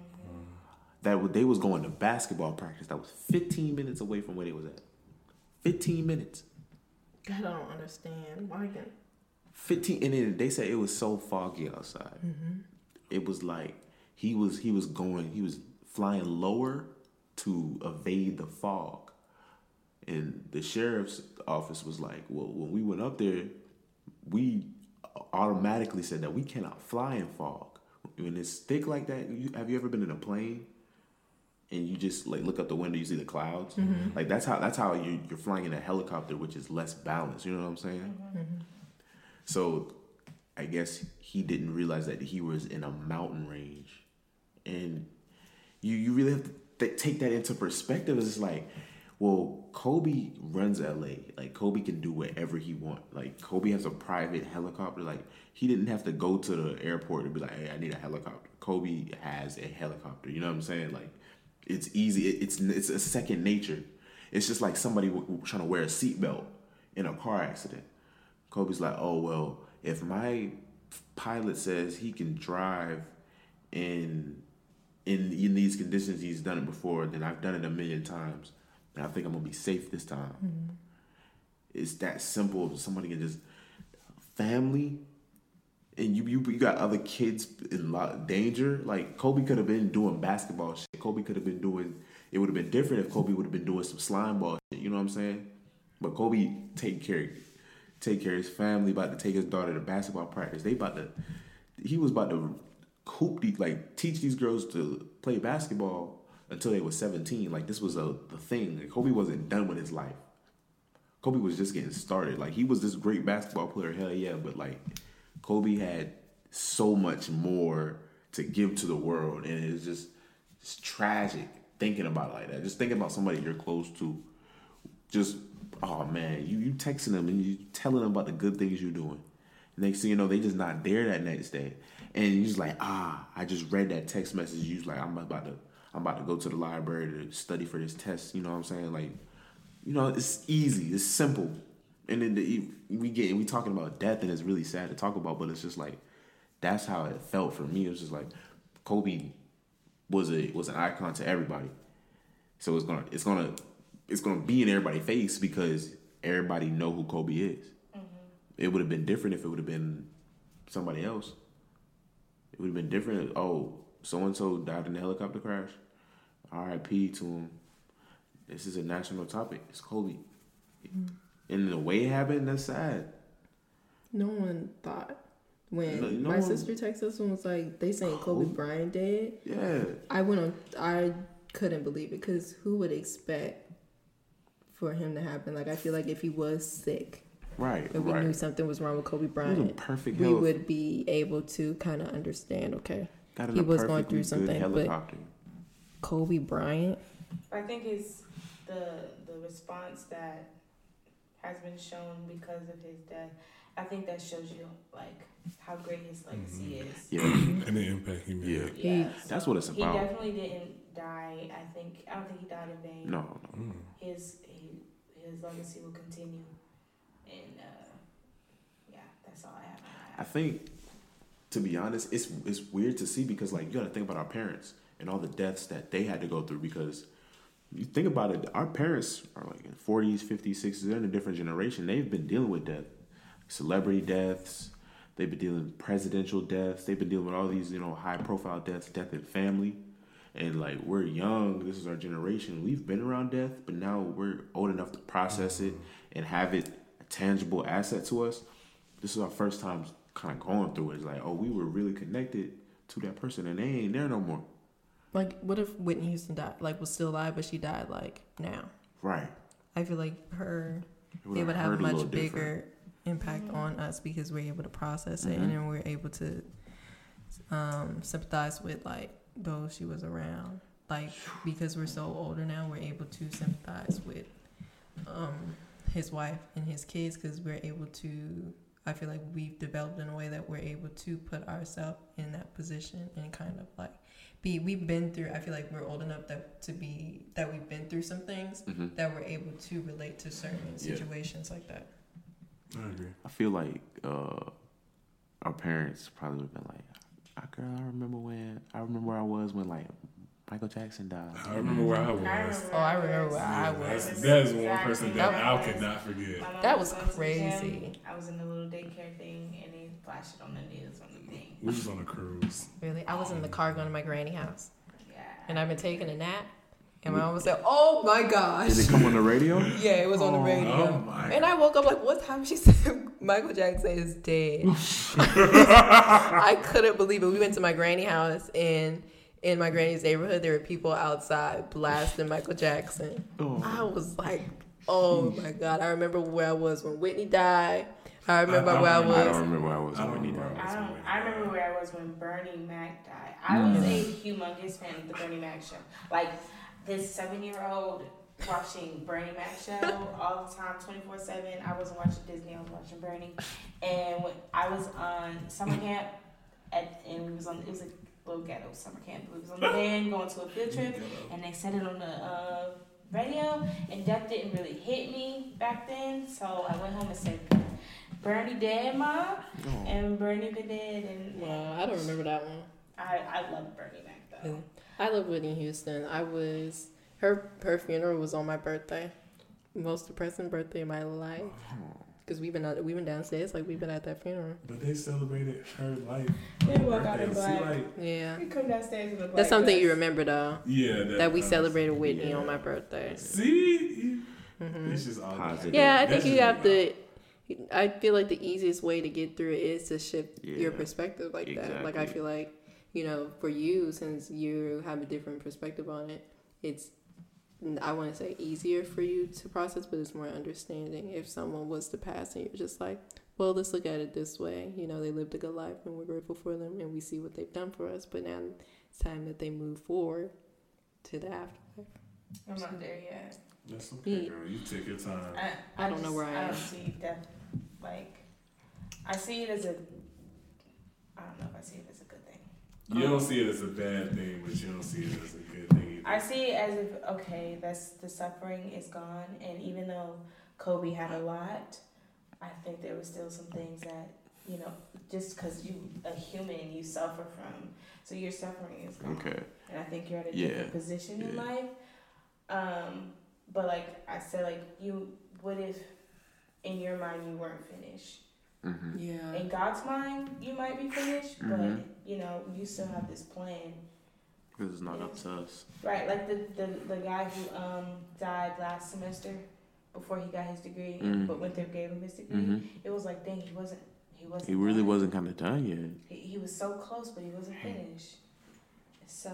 Speaker 4: That they was going to basketball practice that was 15 minutes away from where they was at. 15 minutes.
Speaker 3: I don't understand. Why again?
Speaker 4: 15, and then they said it was so foggy outside. It was like he was flying lower to evade the fog. And the sheriff's office was like, well, when we went up there, we automatically said that we cannot fly in fog. When it's thick like that, have you ever been in a plane and you just like look out the window, you see the clouds? Like that's how you're flying in a helicopter, which is less balanced. You know what I'm saying? So I guess he didn't realize that he was in a mountain range, and you really have to take that into perspective. It's like, well, Kobe runs LA. Like, Kobe can do whatever he wants. Like, Kobe has a private helicopter. Like, he didn't have to go to the airport and be like, hey, I need a helicopter. Kobe has a helicopter. You know what I'm saying? Like, it's easy. It's a second nature. It's just like somebody trying to wear a seatbelt in a car accident. Kobe's like, oh, well, if my pilot says he can drive in these conditions, he's done it before, then I've done it a million times. And I think I'm going to be safe this time. It's that simple. Somebody can just... Family, and you got other kids in a lot of danger. Like, Kobe could have been doing basketball shit. Kobe could have been doing... It would have been different if Kobe would have been doing some slime ball shit. You know what I'm saying? But Kobe take care of his family, about to take his daughter to basketball practice. He was about to teach these girls to play basketball until they were 17. Like, this was the thing. Like, Kobe wasn't done with his life. Kobe was just getting started. Like, he was this great basketball player, hell yeah, but like, Kobe had so much more to give to the world, and it's tragic thinking about it like that. Just thinking about somebody you're close to, just, oh man, you texting them and you telling them about the good things you're doing. Next thing you know, they just not there that next day, and you're just like, I just read that text message. You're like, I'm about to go to the library to study for this test. You know what I'm saying? Like, you know, it's easy, it's simple, and then we talking about death, and it's really sad to talk about, but it's just like, that's how it felt for me. It was just like, Kobe was an icon to everybody, so it's gonna be in everybody's face because everybody know who Kobe is. It would have been different if it would have been somebody else. It would have been different. Oh, so-and-so died in a helicopter crash. R.I.P. to him. This is a national topic. It's Kobe. And the way it happened, that's sad.
Speaker 3: No one thought. When my sister texted us and was like, they saying Kobe Bryant dead.
Speaker 4: Yeah.
Speaker 3: I couldn't believe it, because who would expect for him to happen? Like, I feel like if he was sick,
Speaker 4: right,
Speaker 3: and we knew something was wrong with Kobe Bryant,
Speaker 4: perfect
Speaker 3: we
Speaker 4: health.
Speaker 3: would be able to kind of understand, okay,
Speaker 4: Got
Speaker 3: he was going through something, but Kobe Bryant,
Speaker 1: I think it's the response that has been shown because of his death. I think that shows you like how great his legacy is.
Speaker 2: Yeah, and the impact he made.
Speaker 1: Yeah,
Speaker 4: that's what it's about.
Speaker 1: He definitely didn't die. I don't think he died in vain.
Speaker 4: No.
Speaker 1: His legacy will continue, and that's all I have.
Speaker 4: I think, to be honest, it's weird to see, because like, you got to think about our parents and all the deaths that they had to go through, because you think about it, our parents are like in 40s, 50s, 60s, they're in a different generation. They've been dealing with death, celebrity deaths, they've been dealing with presidential deaths, they've been dealing with all these, high profile deaths, death in family. And like, we're young, this is our generation, we've been around death, but now we're old enough to process it and have it a tangible asset to us. This is our first time kind of going through it. It's like, oh, we were really connected to that person and they ain't there no more.
Speaker 3: Like, what if Whitney Houston died? Like, was still alive, but she died like now.
Speaker 4: Right.
Speaker 3: I feel like it would have a much bigger impact on us because we're able to process it, and then we're able to sympathize with like those she was around. Like, because we're so older now, we're able to sympathize with his wife and his kids because we're able to. I feel like we've developed in a way that we're able to put ourselves in that position and kind of like we've been through. I feel like we're old enough that we've been through some things that we're able to relate to certain situations like that.
Speaker 2: I agree.
Speaker 4: I feel like our parents probably would have been like, "Girl, I remember where I was when like Michael Jackson died."
Speaker 2: I remember where I was.
Speaker 3: I remember where I was.
Speaker 2: That is one person that I could not forget.
Speaker 3: That was crazy.
Speaker 1: I was in the little daycare thing, and they flashed it on the news on the thing.
Speaker 2: We was on a cruise.
Speaker 3: Really, I was in the car going to my granny house,
Speaker 1: Yeah.
Speaker 3: and I've been taking a nap. And my mom was like, "Oh my gosh!"
Speaker 4: Did it come on the radio?
Speaker 3: Yeah, it was on the radio.
Speaker 2: Oh my.
Speaker 3: And I woke up like, "What time?" She said, "Michael Jackson is dead." I couldn't believe it. We went to my granny house, and in my granny's neighborhood, there were people outside blasting Michael Jackson.
Speaker 4: Oh.
Speaker 3: I was like, "Oh my God!" I remember where I was when Whitney died. I remember where I was.
Speaker 4: I don't remember where I was when Whitney died.
Speaker 1: I remember where I was when Bernie Mac died. I was a humongous fan of the Bernie Mac show. Like, this 7-year-old watching Bernie Mac show all the time, 24/7. I wasn't watching Disney, I was watching Bernie. And when I was on summer camp, and it was a little ghetto summer camp. We was on the van going to a field trip, and they said it on the radio, and death didn't really hit me back then, so I went home and said, "Bernie dead, Mom," and Bernie been dead, and
Speaker 3: Wow, I don't remember that one.
Speaker 1: I love Bernie Mac though.
Speaker 3: I love Whitney Houston. Her funeral was on my birthday. Most depressing birthday of my life. Because we've been downstairs, like we've been at that funeral.
Speaker 2: But they celebrated her life.
Speaker 1: They walk out in black.
Speaker 3: Yeah.
Speaker 1: We come downstairs in the black.
Speaker 3: That's something
Speaker 1: dress.
Speaker 3: you remember though.
Speaker 2: Yeah.
Speaker 3: That we celebrated Whitney on my birthday.
Speaker 2: See? It's just all
Speaker 4: Positive.
Speaker 3: Yeah, I think
Speaker 2: That's
Speaker 3: you
Speaker 2: just
Speaker 3: have to. I feel like the easiest way to get through it is to shift your perspective like that. Like I feel like, for you, since you have a different perspective on it, it's, I want to say easier for you to process, but it's more understanding. If someone was to pass and you're just like, well, let's look at it this way. They lived a good life and we're grateful for them and we see what they've done for us. But now it's time that they move forward to the afterlife.
Speaker 1: I'm not there yet.
Speaker 2: That's okay, girl. You take your time.
Speaker 3: I don't know where I am.
Speaker 1: I don't see death. Like, I see it as a. I don't know if I see it as a good thing.
Speaker 2: You don't see it as a bad thing, but you don't see it as a good thing either.
Speaker 1: I see it as if that's the suffering is gone, and even though Kobe had a lot, I think there was still some things that just because you a human, you suffer from. So your suffering is gone.
Speaker 4: Okay.
Speaker 1: And I think you're at a different position in life. But like I said, like what if in your mind you weren't finished?
Speaker 4: Mm-hmm.
Speaker 3: Yeah.
Speaker 1: In God's mind, you might be finished, but you still have this plan.
Speaker 4: Because it's not up to us.
Speaker 1: Right, like the guy who died last semester before he got his degree, but Winthrop gave him his degree. It was like, dang, he wasn't.
Speaker 4: He really wasn't kind of done yet.
Speaker 1: He was so close, but he wasn't finished. So,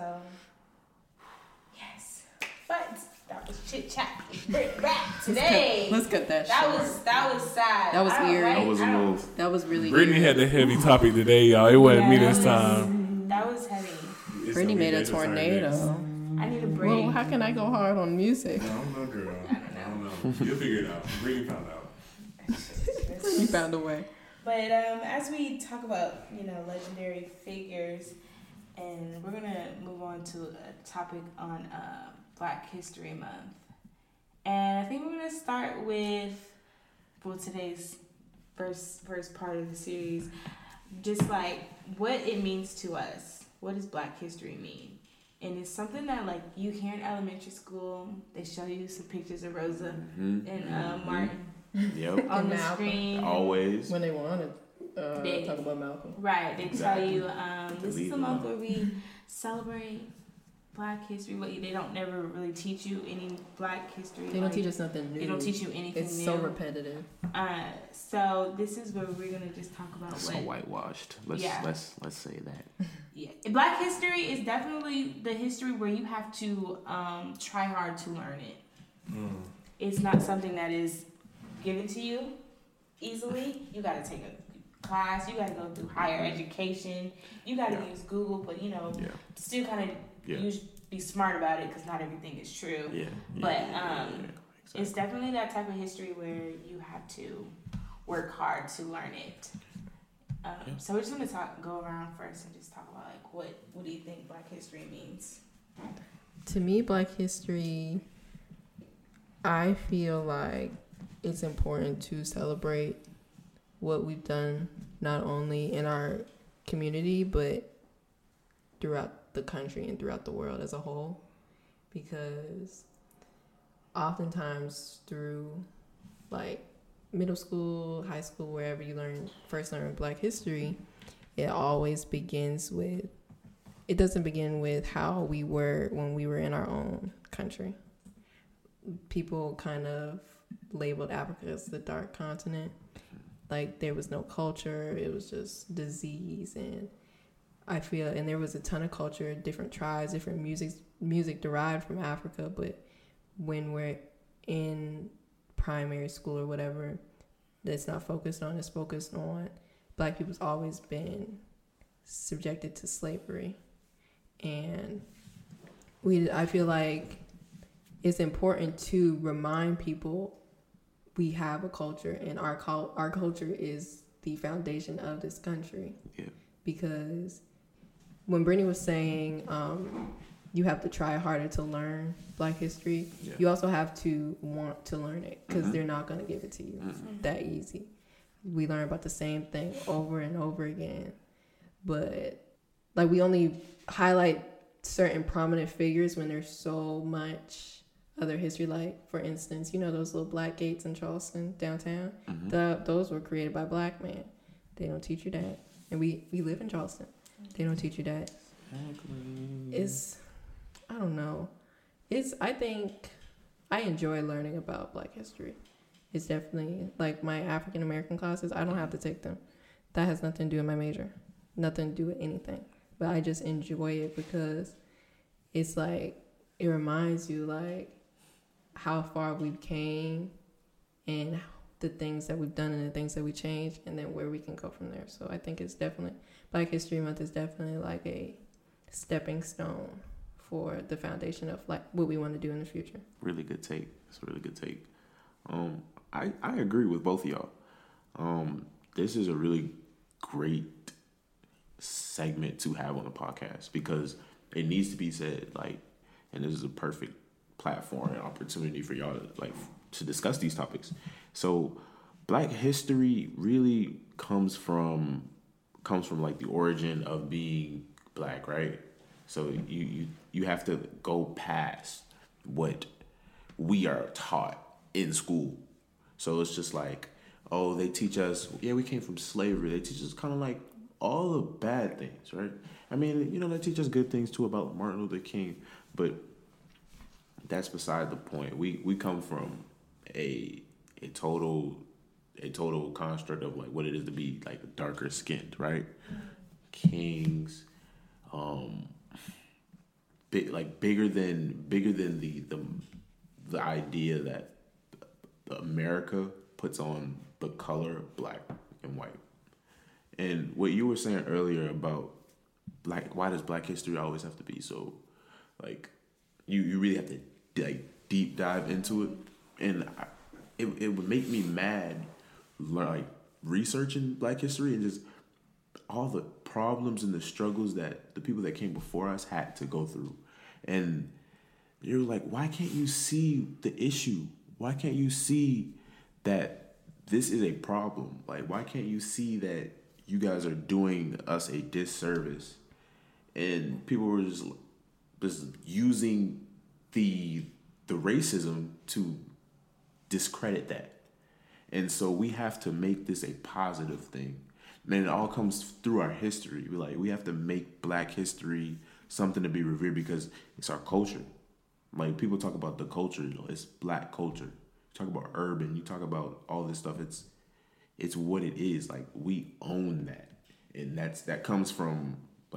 Speaker 1: yes, but that was chit chat. Bring it back today.
Speaker 3: Let's cut that
Speaker 1: That
Speaker 3: short.
Speaker 1: was sad.
Speaker 3: That was weird.
Speaker 4: That was a little.
Speaker 3: That was really
Speaker 2: Brittany
Speaker 3: weird.
Speaker 2: had the heavy topic today, y'all. It wasn't me this time.
Speaker 1: That was heavy.
Speaker 3: Brittany made a tornado.
Speaker 1: I need a break.
Speaker 3: Well, how can I go hard on music?
Speaker 2: I don't know, girl. I don't know. You'll figure it out. Brittany found out.
Speaker 3: You found a way.
Speaker 1: But as we talk about, legendary figures, and we're going to move on to a topic on Black History Month. And I think we're going to start with, today's first part of the series, just like what it means to us. What does Black history mean? And it's something that, like, you hear in elementary school. They show you some pictures of Rosa and Martin.
Speaker 4: Yep.
Speaker 1: On the screen.
Speaker 4: Always.
Speaker 3: When they want to talk about Malcolm.
Speaker 1: Right. They tell you, this is the month where we celebrate Black history. But they don't never really teach you any Black history.
Speaker 3: They don't teach us nothing new.
Speaker 1: They don't teach you anything
Speaker 3: it's
Speaker 1: new.
Speaker 3: So repetitive.
Speaker 1: So this is where we're going to just talk about
Speaker 4: so whitewashed. Let's say that.
Speaker 1: Yeah, Black history is definitely the history where you have to try hard to learn it. It's not something that is given to you easily. You got to take a class. You got to go through higher education. You got to use Google, but still kind of be smart about it because not everything is true. But exactly. It's definitely that type of history where you have to work hard to learn it. So we're just gonna go around first and just talk about like what do you think Black history means?
Speaker 3: To me, Black history, I feel like it's important to celebrate what we've done not only in our community but throughout the country and throughout the world as a whole, because oftentimes through like middle school, high school, wherever you first learn Black history, it always begins with, it doesn't begin with how we were when we were in our own country. People kind of labeled Africa as the dark continent. Like there was no culture, it was just disease. And I feel, and there was a ton of culture, different tribes, different music derived from Africa, but when we're in primary school or whatever, that's not focused on, it's focused on Black people's always been subjected to slavery. And I feel like it's important to remind people we have a culture, and our culture is the foundation of this country. Yeah. Because when Brittany was saying you have to try harder to learn Black history, you also have to want to learn it, because they're not going to give it to you that easy. We learn about the same thing over and over again, but like we only highlight certain prominent figures when there's so much other history. Like for instance, those little black gates in Charleston downtown, those were created by Black men. They don't teach you that, and we live in Charleston. They don't teach you that. It's, I don't know. I think I enjoy learning about Black history. It's definitely like my African American classes. I don't have to take them. That has nothing to do with my major. Nothing to do with anything. But I just enjoy it because it's like, it reminds you like how far we've came and the things that we've done and the things that we changed, and then where we can go from there. So I think it's definitely, Black History Month is definitely like a stepping stone for the foundation of like what we want to do in the future.
Speaker 4: Really good take. It's a really good take. I agree with both of y'all. This is a really great segment to have on the podcast because it needs to be said, like, and this is a perfect platform and opportunity for y'all to discuss these topics. So Black history really comes from like the origin of being Black, right? So you have to go past what we are taught in school. So it's just like, oh, they teach us, we came from slavery. They teach us kind of like all the bad things, right? I mean, they teach us good things too about Martin Luther King, but that's beside the point. We come from a total construct of like what it is to be like darker skinned, right? Kings, bigger than the idea that America puts on the color Black and white. And what you were saying earlier about why does Black history always have to be so like you really have to like deep dive into it, and it would make me mad like researching Black history and just all the problems and the struggles that the people that came before us had to go through. And you're like, why can't you see the issue? Why can't you see that this is a problem? Like, why can't you see that you guys are doing us a disservice? And people were just using the racism to discredit that. And so we have to make this a positive thing. And it all comes through our history. We have to make Black history something to be revered because it's our culture. Like, people talk about the culture, it's Black culture. You talk about urban, you talk about all this stuff. It's what it is. Like, we own that. And that comes from like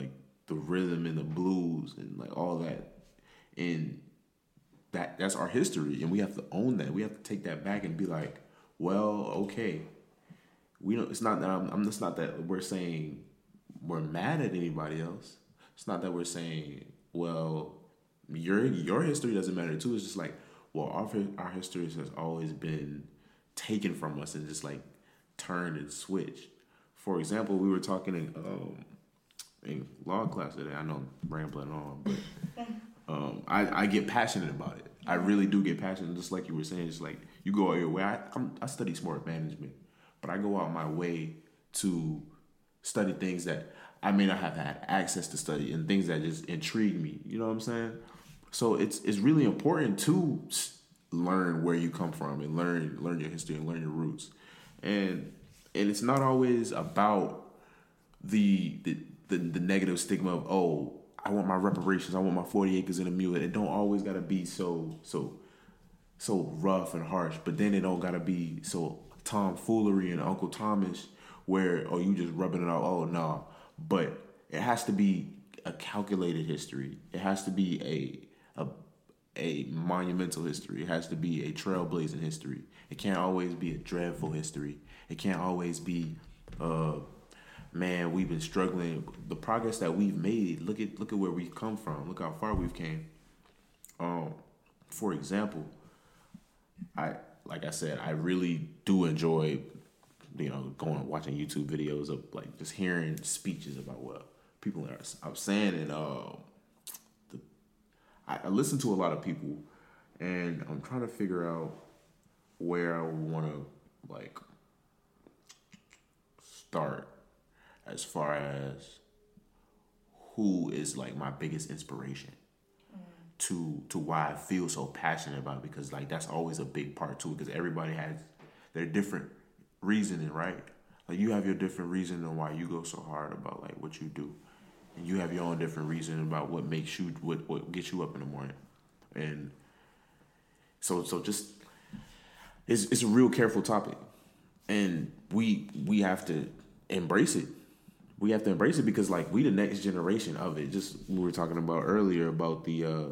Speaker 4: the rhythm and the blues and like all that, and that's our history, and we have to own that. We have to take that back and be like, well, okay, we don't. It's not that it's not that we're saying we're mad at anybody else. It's not that we're saying, well, your history doesn't matter too. It's just like, well, our history has always been taken from us and just like turned and switched. For example, we were talking in law class today. I know I'm rambling on, but I get passionate about it. I really do get passionate, just like you were saying. It's like you go out your way. I study sport management, but I go out my way to study things that I may not have had access to study and things that just intrigue me. You know what I'm saying? So it's really important to learn where you come from and learn your history and learn your roots. And it's not always about the negative stigma of, oh, I want my reparations, I want my 40 acres and a mule. It don't always gotta be so rough and harsh, but then it don't gotta be so tomfoolery and Uncle Thomas where, oh, you just rubbing it out, oh no. But it has to be a calculated history. It has to be a monumental history. It has to be a trailblazing history. It can't always be a dreadful history. It can't always be man, we've been struggling. The progress that we've made, look at where we've come from. Look how far we've came. For example, like I said, I really do enjoy, watching YouTube videos of like just hearing speeches about what people are saying, and I listen to a lot of people, and I'm trying to figure out where I want to like start as far as who is like my biggest inspiration to why I feel so passionate about it, because like that's always a big part too, because everybody has their different reasoning, right? Like you have your different reason on why you go so hard about like what you do, and you have your own different reason about what makes you what gets you up in the morning. And so just it's a real careful topic, and we have to embrace it. We have to embrace it because like we the next generation of it. Just we were talking about earlier about the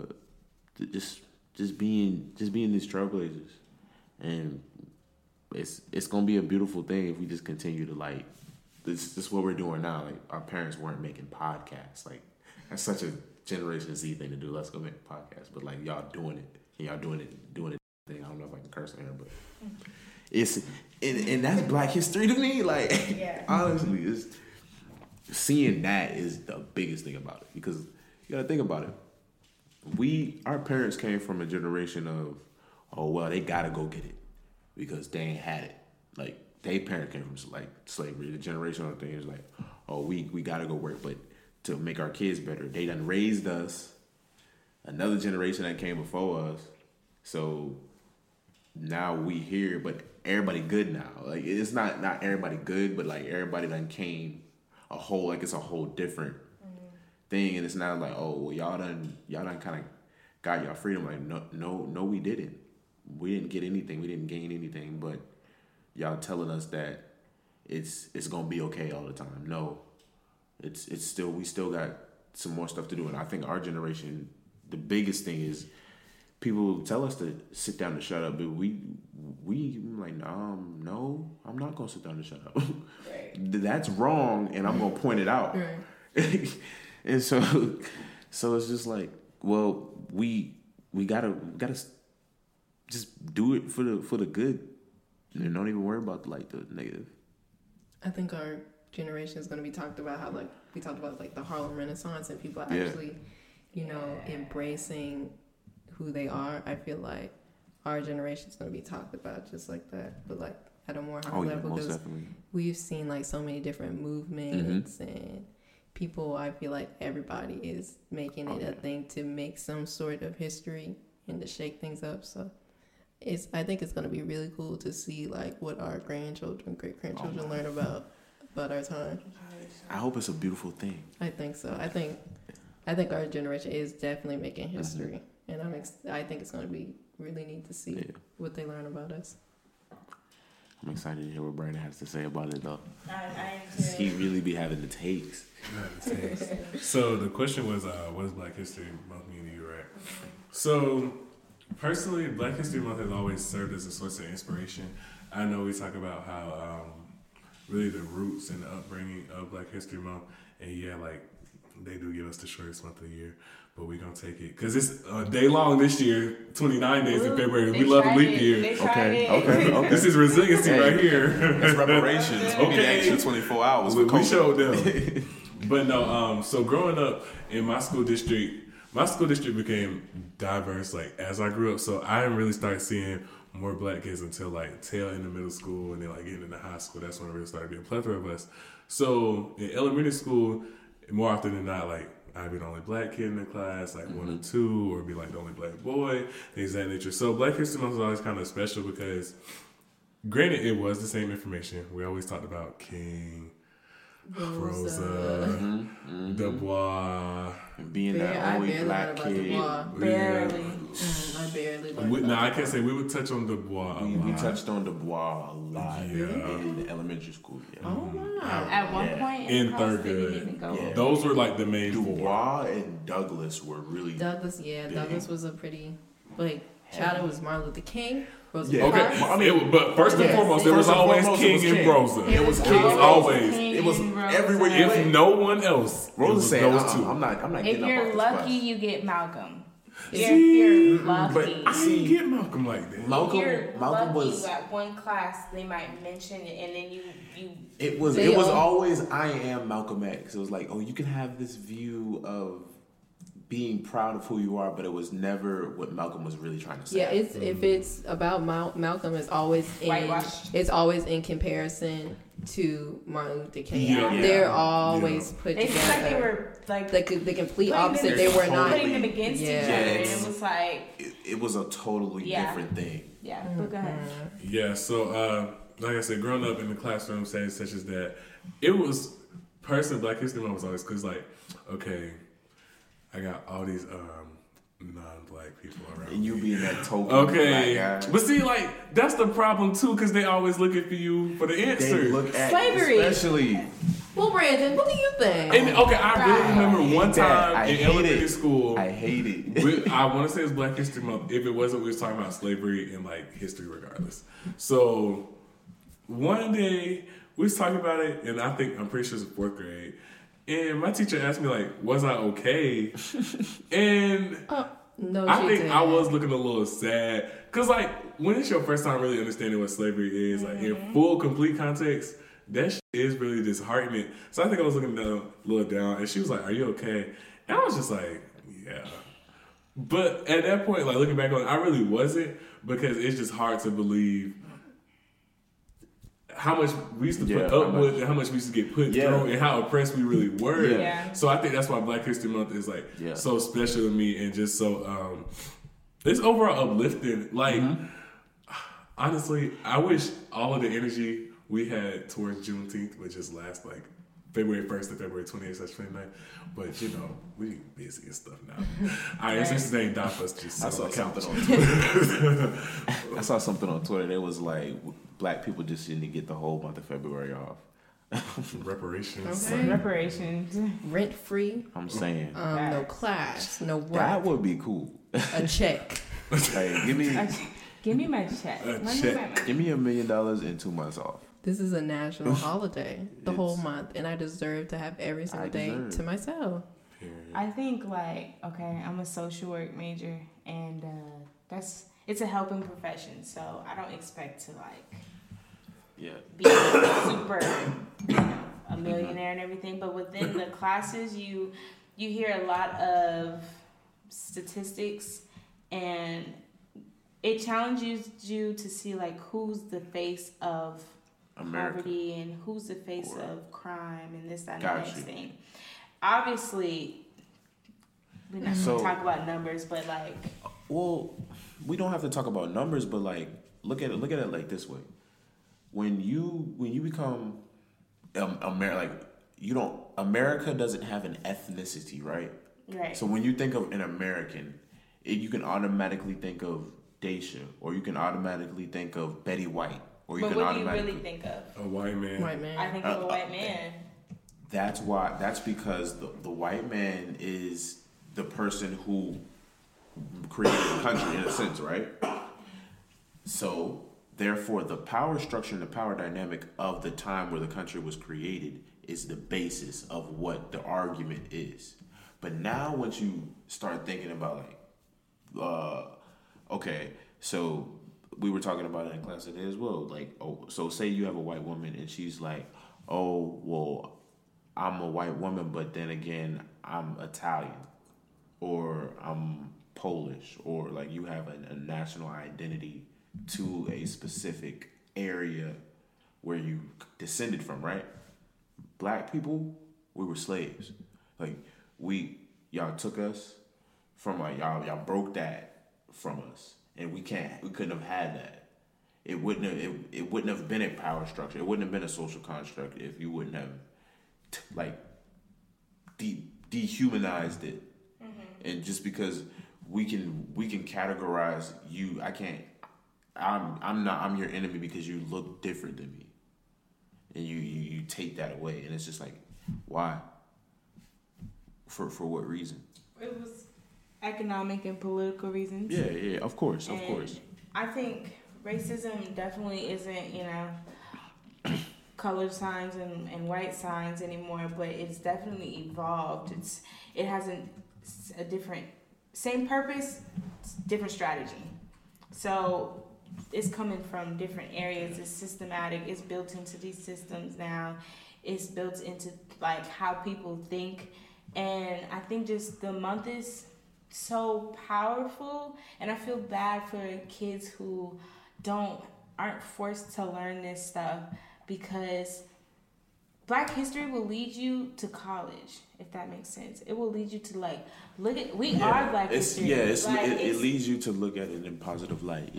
Speaker 4: just being these trailblazers, and it's gonna be a beautiful thing if we just continue to like this is what we're doing now. Like our parents weren't making podcasts. Like that's such a Generation Z thing to do. Let's go make a podcast. But like y'all doing it, and y'all doing it thing. I don't know if I can curse on here, but it's and that's Black history to me. Like honestly, it's seeing that is the biggest thing about it, because you gotta think about it. Our parents came from a generation of, oh well, they gotta go get it because they ain't had it. Like they parents came from like slavery. The generational thing is like, oh we gotta go work, but to make our kids better, they done raised us. Another generation that came before us, so now we here, but everybody good now. Like it's not everybody good, but like everybody done came it's a whole different thing, and it's not like, oh well, y'all done kind of got y'all freedom. Like no we didn't. We didn't get anything. We didn't gain anything. But y'all telling us that it's gonna be okay all the time. No, it's still, we still got some more stuff to do. And I think our generation, the biggest thing is people tell us to sit down and shut up, but we like, no, I'm not gonna sit down and shut up. Right. That's wrong, and I'm gonna point it out. Right. And so it's just like, well, we gotta just do it for the good, and don't even worry about like the negative.
Speaker 3: I think our generation is going to be talked about how like we talked about like the Harlem Renaissance and people actually, embracing who they are. I feel like our generation is going to be talked about just like that, but like at a more high level, because we've seen like so many different movements and people. I feel like everybody is making it a thing to make some sort of history and to shake things up. So I think it's going to be really cool to see like what our grandchildren, great grandchildren learn about our time.
Speaker 4: I hope it's a beautiful thing.
Speaker 3: I think so. I think our generation is definitely making history, and I think it's going to be really neat to see what they learn about us.
Speaker 4: I'm excited to hear what Brandon has to say about it, though.
Speaker 1: I am too.
Speaker 4: He really be having the takes.
Speaker 2: So the question was, what does Black History Month mean to you, right? So personally, Black History Month has always served as a source of inspiration. I know we talk about how really the roots and the upbringing of Black History Month, and yeah, like they do give us the shortest month of the year, but we're gonna take it because it's a day long this year, 29 days in February. We love the leap year.
Speaker 4: Okay.
Speaker 2: This is resiliency right here.
Speaker 4: It's reparations. We get the extra 24 hours.
Speaker 2: We showed them. But no, so growing up in my school district became diverse like as I grew up. So I didn't really start seeing more black kids until like tail end of middle school and then like getting into high school. That's when it really started being a plethora of us. So in elementary school, more often than not, like I'd be the only black kid in the class, like one or two, or be like the only black boy, things of that nature. So Black History Month was always kind of special because, granted, it was the same information. We always talked about King, Rosa, Du Bois,
Speaker 4: and being that only black kid.
Speaker 1: Barely.
Speaker 3: I barely.
Speaker 2: No, I can't say we would touch on Du Bois a lot.
Speaker 4: We touched on Du Bois a lot in elementary school. Yeah.
Speaker 3: Oh wow!
Speaker 1: At one point
Speaker 2: in
Speaker 1: class,
Speaker 2: third
Speaker 1: they didn't
Speaker 2: grade.
Speaker 1: even go.
Speaker 4: Yeah.
Speaker 2: Those were like the main
Speaker 4: Du
Speaker 2: four.
Speaker 4: Bois and Douglas were really
Speaker 3: Douglas was a pretty Chowder was Martin Luther King. Rosa
Speaker 4: Yeah.
Speaker 2: Okay,
Speaker 3: Parks.
Speaker 2: I mean, but first and foremost, it was always King and Rosa.
Speaker 4: It was King.
Speaker 2: It was always.
Speaker 4: It was everywhere you
Speaker 2: If
Speaker 4: went.
Speaker 2: no one else, it
Speaker 4: Rosa
Speaker 2: was
Speaker 4: said,
Speaker 2: those two.
Speaker 4: I'm not
Speaker 1: If
Speaker 4: getting up
Speaker 1: you're
Speaker 4: off this
Speaker 1: lucky,
Speaker 4: bus.
Speaker 1: you get Malcolm.
Speaker 2: See,
Speaker 1: If you're lucky.
Speaker 4: but-
Speaker 2: I didn't get Malcolm like that.
Speaker 1: If you're
Speaker 4: Malcolm
Speaker 1: lucky,
Speaker 4: was.
Speaker 1: at one class they might mention it, and then you.
Speaker 4: It was
Speaker 3: They all-
Speaker 4: always I am Malcolm X. It was like, oh, you can have this view of being proud of who you are, but it was never what Malcolm was really trying to say.
Speaker 3: Yeah, if it's about Malcolm, it's always
Speaker 1: Whitewashed.
Speaker 3: it's always in comparison to Martin Luther King.
Speaker 2: Yeah.
Speaker 3: They're always put
Speaker 1: They
Speaker 3: together.
Speaker 1: seemed like they were like
Speaker 3: the complete
Speaker 1: putting
Speaker 3: opposite.
Speaker 1: them-
Speaker 3: They were not.
Speaker 1: putting them against
Speaker 3: Yeah.
Speaker 1: each other, and
Speaker 4: Yes.
Speaker 1: it was like
Speaker 4: It was a totally
Speaker 1: Yeah.
Speaker 4: different thing.
Speaker 1: yeah. But go ahead.
Speaker 2: Yeah, so like I said, growing up in the classroom, settings such as that, it was personally Black History Month was always because like, okay, I got all these non-black people around.
Speaker 4: And you
Speaker 2: me.
Speaker 4: being that token
Speaker 2: Okay,
Speaker 4: black guy.
Speaker 2: but see, like that's the problem too, because they always looking for you for the
Speaker 4: They
Speaker 2: answer.
Speaker 4: look at
Speaker 3: Slavery.
Speaker 4: especially
Speaker 3: Well, Brandon, what do you think?
Speaker 2: And okay, I really remember one time
Speaker 4: I
Speaker 2: in
Speaker 4: hate
Speaker 2: elementary
Speaker 4: it.
Speaker 2: school.
Speaker 4: I hate it.
Speaker 2: I want to say it's Black History Month. If it wasn't, we was talking about slavery and like history, regardless. So one day we was talking about it, and I'm pretty sure it's fourth grade. And my teacher asked me like, "Was I okay?" And
Speaker 3: No,
Speaker 2: I
Speaker 3: she
Speaker 2: think
Speaker 3: didn't.
Speaker 2: I was looking a little sad because like when it's your first time really understanding what slavery is, like in full complete context, that shit is really disheartening. So I think I was looking down, a little down, and she was like, "Are you okay?" And I was just like, "Yeah." But at that point, like looking back on it, I really wasn't because it's just hard to believe how much we used to put up with and how much we used to get put through and how oppressed we really were.
Speaker 1: Yeah.
Speaker 2: So I think that's why Black History Month is like so special to me and just so it's overall uplifting. Like honestly, I wish all of the energy we had towards Juneteenth would just last like February 1st to February 28th/29th. But you know, we busy and stuff now. Our ancestors ain't die for us just
Speaker 4: I saw
Speaker 2: count.
Speaker 4: something on Twitter. I saw something on Twitter that was like black people just didn't get the whole month of February off.
Speaker 2: Reparations.
Speaker 3: Okay.
Speaker 1: Reparations.
Speaker 3: Rent free,
Speaker 4: I'm saying
Speaker 3: no class, no work,
Speaker 4: that would be cool.
Speaker 3: a check.
Speaker 4: Hey, give
Speaker 1: Give me my check.
Speaker 2: A
Speaker 1: Let me
Speaker 2: check.
Speaker 1: buy my-
Speaker 4: me $1 million and 2 months off.
Speaker 3: This is a national holiday, the whole
Speaker 4: It's-
Speaker 3: month, and I deserve to have every single day
Speaker 4: deserve.
Speaker 3: to myself.
Speaker 1: I think like okay, I'm a social work major, and it's a helping profession, so I don't expect to like be super, a millionaire and everything. But within the classes, you hear a lot of statistics, and it challenges you to see like who's the face of
Speaker 4: America.
Speaker 1: poverty and who's the face of crime and this, that, and the
Speaker 4: Got
Speaker 1: next
Speaker 4: you.
Speaker 1: thing. Obviously, we're not
Speaker 4: So-
Speaker 1: going to talk about numbers, but like,
Speaker 4: Well, we don't have to talk about numbers, but like look at it like this way. When you become America doesn't have an ethnicity, right?
Speaker 1: right.
Speaker 4: So when you think of an American, you can automatically think of Daisha, or you can automatically think of Betty White, or you
Speaker 1: But
Speaker 4: can
Speaker 1: what do you
Speaker 4: automatically.
Speaker 1: really think of?
Speaker 2: A white man.
Speaker 3: White man.
Speaker 1: I think of a white man.
Speaker 4: That's because the white man is the person who created the country in a sense, right? So therefore, the power structure and the power dynamic of the time where the country was created is the basis of what the argument is. But now, once you start thinking about okay, so we were talking about it in class today as well. Like, so say you have a white woman and she's like, oh, well, I'm a white woman, but then again, I'm Italian, or I'm Polish, or like you have a national identity to a specific area where you descended from, right? Black people, we were slaves. Like y'all took us from y'all broke that from us, and we couldn't have had that. It wouldn't have been a power structure. It wouldn't have been a social construct if you wouldn't have dehumanized it. Mm-hmm. And just because we can categorize you, I'm your enemy because you look different than me. And you take that away, and it's just like, why? For what reason?
Speaker 1: It was economic and political reasons.
Speaker 4: Yeah, of course.
Speaker 1: I think racism definitely isn't, color signs and white signs anymore, but it's definitely evolved. It has a different, same purpose, different strategy. So it's coming from different areas. It's systematic. It's built into these systems now. It's built into like how people think. And I think just the month is so powerful, and I feel bad for kids who aren't forced to learn this stuff, because Black history will lead you to college, if that makes sense. It will lead you to are Black history.
Speaker 4: It leads you to look at it in positive light.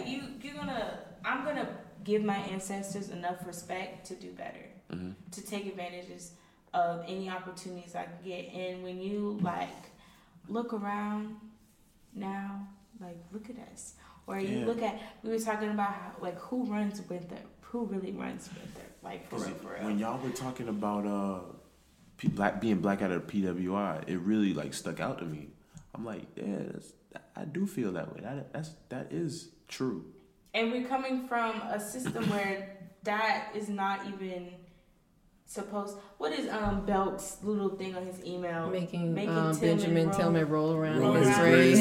Speaker 1: I'm gonna give my ancestors enough respect to do better, mm-hmm. to take advantages of any opportunities I can get. And when you look around now, look at us. Or you look at, we were talking about how, who runs Winthrop? Who really runs Winthrop? For real.
Speaker 4: When y'all were talking about being black out of PWI, it really stuck out to me. I'm like, I do feel that way. That is true.
Speaker 1: And we're coming from a system where that is not even supposed. What is Belt's little thing on his email?
Speaker 3: Making Benjamin Tillman roll around in his
Speaker 2: grave.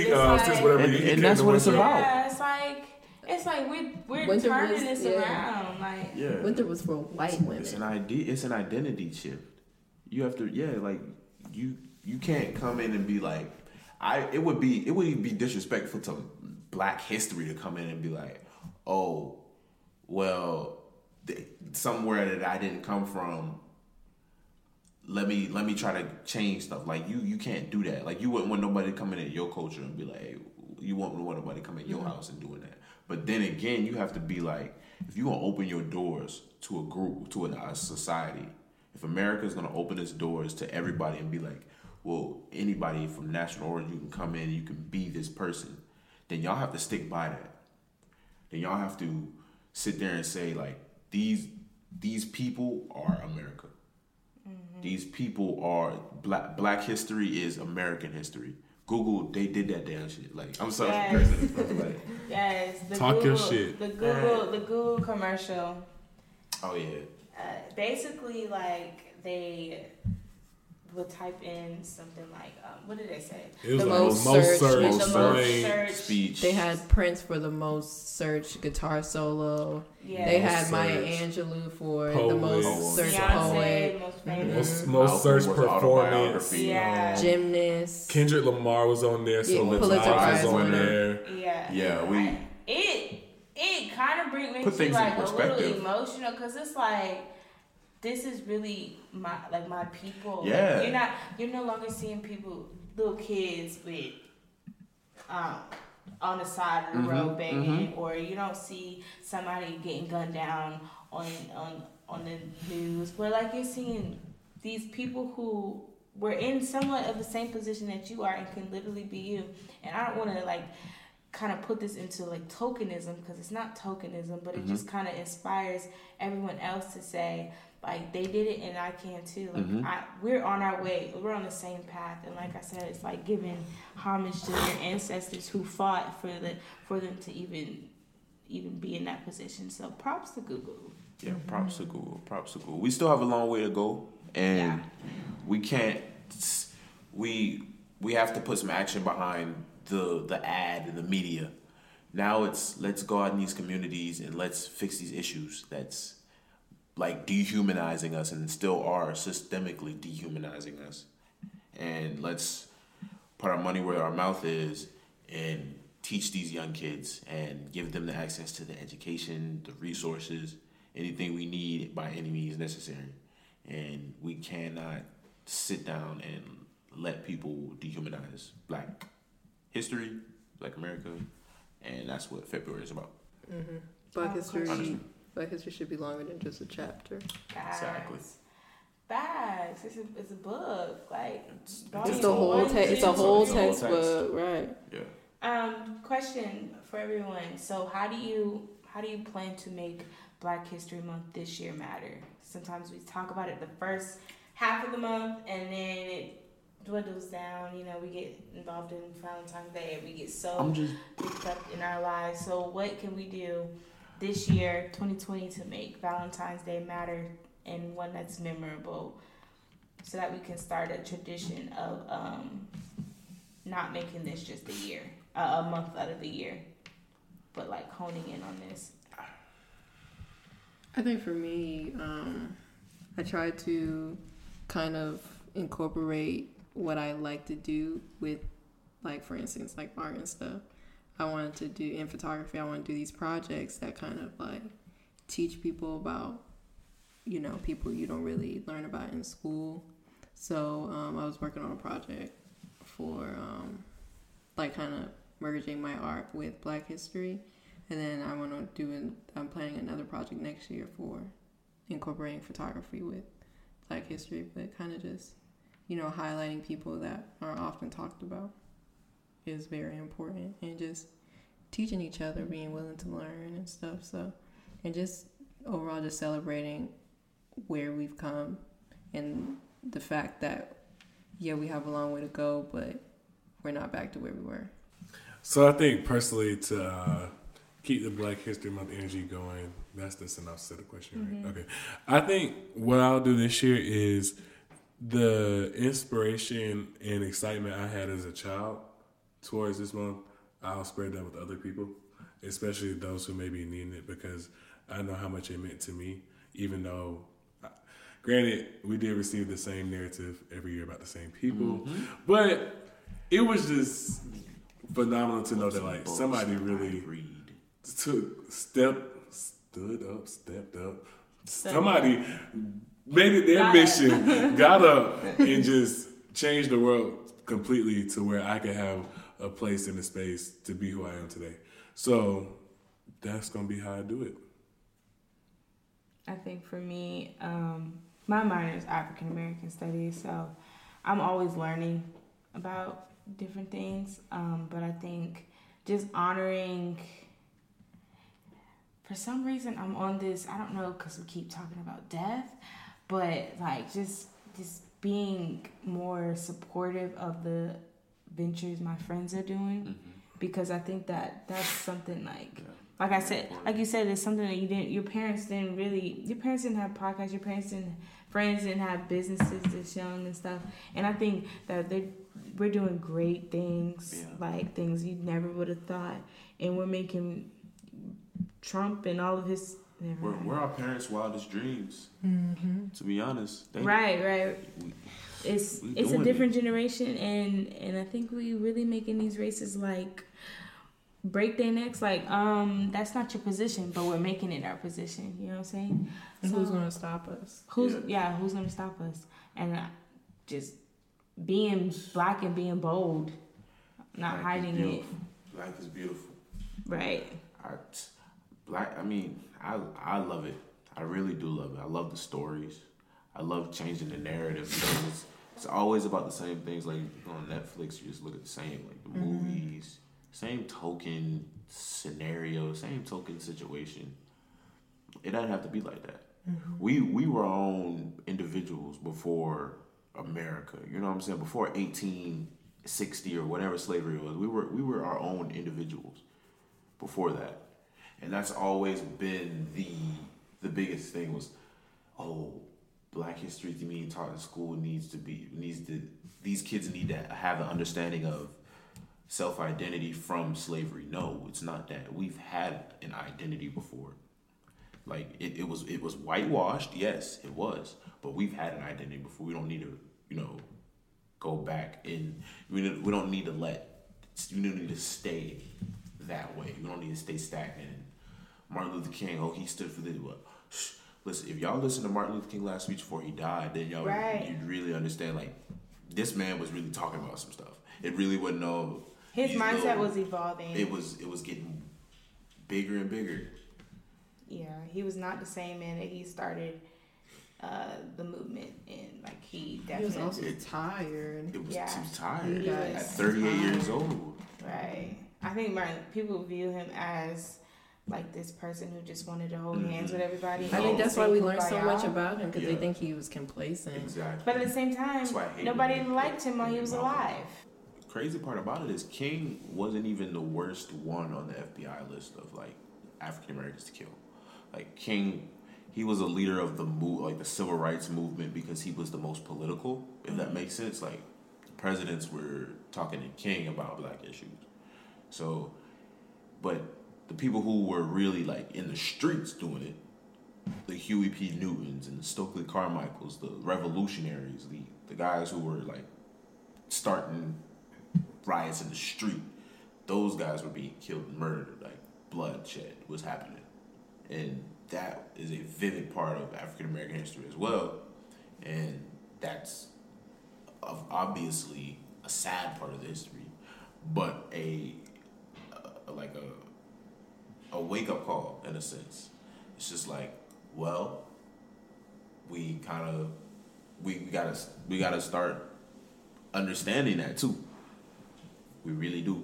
Speaker 4: And that's what it's about.
Speaker 1: Yeah, it's like we're turning this around.
Speaker 3: Winthrop was for white women.
Speaker 4: It's an identity shift. You have to you can't come in and be like, it would be disrespectful to Black history to come in and be like, oh, well, somewhere that I didn't come from, let me try to change stuff. You can't do that. You wouldn't want nobody to come in at your culture and be like, hey, you won't want nobody to come in your house and doing that. But then again, you have to be like, if you're gonna open your doors to a group, to a society, if America's gonna open its doors to everybody and be like, well, anybody from national origin, you can come in and you can be this person, then y'all have to stick by that. Then y'all have to sit there and say, these people are America. Mm-hmm. These people are Black history is American history. Google, they did that damn shit. I'm sorry.
Speaker 1: Yes.
Speaker 2: Talk your shit.
Speaker 1: The Google commercial.
Speaker 4: Oh yeah.
Speaker 1: Basically, they would type in something what did they say?
Speaker 2: It was
Speaker 3: the
Speaker 2: most
Speaker 1: searched
Speaker 4: speech.
Speaker 3: They had Prince for the most searched guitar solo. Yeah. They had Maya Angelou for the most searched poet.
Speaker 2: Most searched performance.
Speaker 1: Yeah.
Speaker 3: Gymnast.
Speaker 2: Kendrick Lamar was on there. So
Speaker 3: Pulitzer Prize
Speaker 2: was on
Speaker 3: winner.
Speaker 2: there.
Speaker 1: Yeah. It kind of makes me a little emotional, because it's this is really my people.
Speaker 4: Yeah.
Speaker 1: You're no longer seeing little kids with on the side of the road begging, or you don't see somebody getting gunned down on the news. But you're seeing these people who were in somewhat of the same position that you are and can literally be you. And I don't want to kind of put this into like tokenism, because it's not tokenism, but it just kind of inspires everyone else to say, like, they did it and I can too. Like, we're on our way. We're on the same path. And like I said, it's like giving homage to their ancestors who fought for them to even be in that position. So props to Google.
Speaker 4: Yeah, props to Google. Props to Google. We still have a long way to go, and we can't. We have to put some action behind the ad and the media. Now it's let's go out in these communities and let's fix these issues that's like dehumanizing us and still are systemically dehumanizing us. And let's put our money where our mouth is and teach these young kids and give them the access to the education, the resources, anything we need by any means necessary. And we cannot sit down and let people dehumanize Black history, Black America, and that's what February is about.
Speaker 3: Black history should be longer than just a chapter.
Speaker 4: Exactly.
Speaker 1: Facts. It's a book. Like,
Speaker 3: It's a whole textbook, right?
Speaker 4: Yeah.
Speaker 1: Question for everyone. So how do you plan to make Black History Month this year matter? Sometimes we talk about it the first half of the month, and then it dwindles down. You know, we get involved in Valentine's Day, we get so picked up in our lives. So what can we do this year, 2020, to make Valentine's Day matter and one that's memorable, so that we can start a tradition of not making this just a month out of the year, but like honing in on this?
Speaker 3: I think for me, I try to kind of incorporate what I like to do with, like, for instance, like art and stuff. I wanted to do in photography. I want to do these projects that kind of like teach people about, you know, people you don't really learn about in school. So I was working on a project for like kind of merging my art with Black history, and then I'm planning another project next year for incorporating photography with Black history, but kind of just, you know, highlighting people that are often talked about is very important, and just teaching each other, being willing to learn and stuff. So, and just overall just celebrating where we've come and the fact that, yeah, we have a long way to go, but we're not back to where we were.
Speaker 2: So I think personally, to keep the Black History Month energy going, that's the synopsis of the question, right? Okay. I think what I'll do this year is the inspiration and excitement I had as a child towards this month, I'll spread that with other people, especially those who may be needing it, because I know how much it meant to me, even though, granted, we did receive the same narrative every year about the same people, but it was just phenomenal to know that, like, somebody really stepped up. Somebody made it their mission, got up, and just changed the world completely to where I could have a place in the space to be who I am today. So that's going to be how I do it.
Speaker 1: I think for me, my minor is African American Studies, so I'm always learning about different things. But I think just honoring, for some reason I'm on this, I don't know, because we keep talking about death, but like just being more supportive of the ventures my friends are doing, because I think that's something like I said, like you said, it's something that your parents didn't have podcasts, your parents friends didn't have businesses to show and stuff. And I think that we're doing great things, like things you never would have thought. And we're making Trump and all of his...
Speaker 4: We're our parents' wildest dreams, to be honest.
Speaker 1: Right. It's a different generation, and I think we really making these races like break their necks. Like, that's not your position, but we're making it our position. You know what I'm saying?
Speaker 3: And so, who's gonna stop us?
Speaker 1: Who's gonna stop us? And just being Black and being bold, not hiding it.
Speaker 4: Black is beautiful.
Speaker 1: Right.
Speaker 4: I love it. I really do love it. I love the stories. I love changing the narrative, because it's always about the same things. Like on Netflix, you just look at the same, like the movies, same token scenario, same token situation. It doesn't have to be like that. We were our own individuals before America. You know what I'm saying? Before 1860 or whatever slavery was, we were our own individuals before that. And that's always been the biggest thing was, Black history being taught in school these kids need to have an understanding of self-identity from slavery. No, it's not that. We've had an identity before. Like it was whitewashed, yes, it was. But we've had an identity before. We don't need to, go back in. We don't need to stay that way. We don't need to stay stagnant. Martin Luther King, he stood for this. Well, listen, if y'all listen to Martin Luther King last speech before he died, then y'all you'd really understand. Like, this man was really talking about some stuff. It really wasn't no.
Speaker 1: His mindset was evolving.
Speaker 4: It was getting bigger and bigger.
Speaker 1: Yeah, he was not the same man that he started the movement in. Like, he definitely.
Speaker 3: He was also tired.
Speaker 4: He was
Speaker 1: Yeah.
Speaker 4: too tired
Speaker 1: He
Speaker 4: at
Speaker 1: was
Speaker 4: 38 years old.
Speaker 1: Right. I think people view him as like this person who just wanted to hold hands with everybody.
Speaker 3: I think that's why we learned so much
Speaker 1: Kumbaya.
Speaker 3: about him, because they think he was complacent.
Speaker 4: Exactly.
Speaker 1: But at the same time,
Speaker 4: That's why I hate
Speaker 1: nobody
Speaker 4: him.
Speaker 1: liked him while he was alive.
Speaker 4: Crazy part about it is King wasn't even the worst one on the FBI list of like African Americans to kill. Like King, he was a leader of the the civil rights movement because he was the most political, if that makes sense. Like, presidents were talking to King about Black issues. So, but the people who were really like in the streets doing it, the Huey P. Newtons and the Stokely Carmichaels, the revolutionaries, the guys who were like starting riots in the street, those guys were being killed and murdered. Like, bloodshed was happening. And that is a vivid part of African American history as well. And that's obviously a sad part of the history, but a wake-up call in a sense. It's just like, well, we gotta start understanding that too. We really do.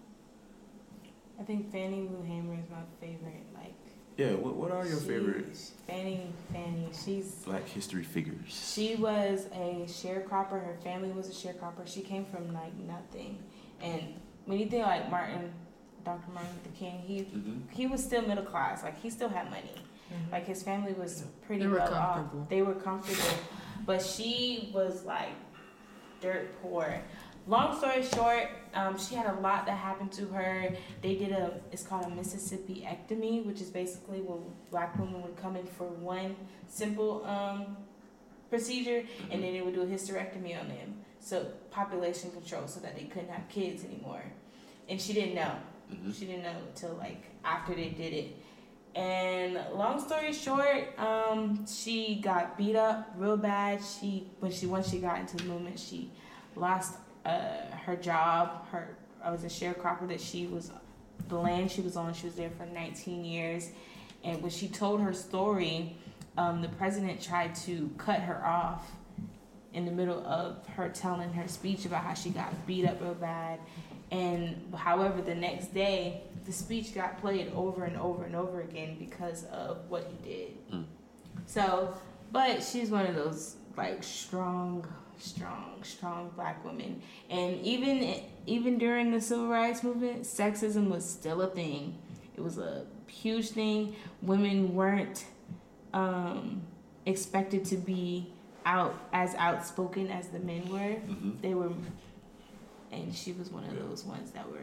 Speaker 1: I think Fannie Lou Hamer is my favorite. Like,
Speaker 4: Yeah, what are your favorite
Speaker 1: Fannie, she's
Speaker 4: Black history figures?
Speaker 1: She was a sharecropper. Her family was a sharecropper. She came from like nothing. And when you think like Dr. Martin Luther King, he was still middle class. Like, he still had money. Like, his family was pretty well off. They were comfortable. But she was like dirt poor. Long story short, she had a lot that happened to her. They did it's called a Mississippi-ectomy, which is basically when Black women would come in for one simple procedure, and then they would do a hysterectomy on them. So population control, so that they couldn't have kids anymore. And she didn't know. She didn't know until like after they did it. And long story short, she got beat up real bad. Once she got into the movement, she lost her job. I was a sharecropper the land she was on. She was there for 19 years. And when she told her story, the president tried to cut her off in the middle of her telling her speech about how she got beat up real bad. And however, the next day, the speech got played over and over and over again because of what he did. So, but she's one of those like strong Black women. And even during the civil rights movement, sexism was still a thing. It was a huge thing. Women weren't expected to be as outspoken as the men were. They were, and she was one of those ones that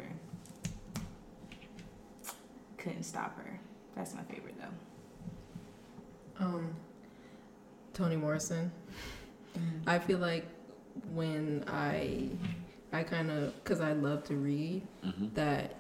Speaker 1: couldn't stop her. That's my favorite though.
Speaker 3: Toni Morrison. I feel like when I kind of, because I love to read, that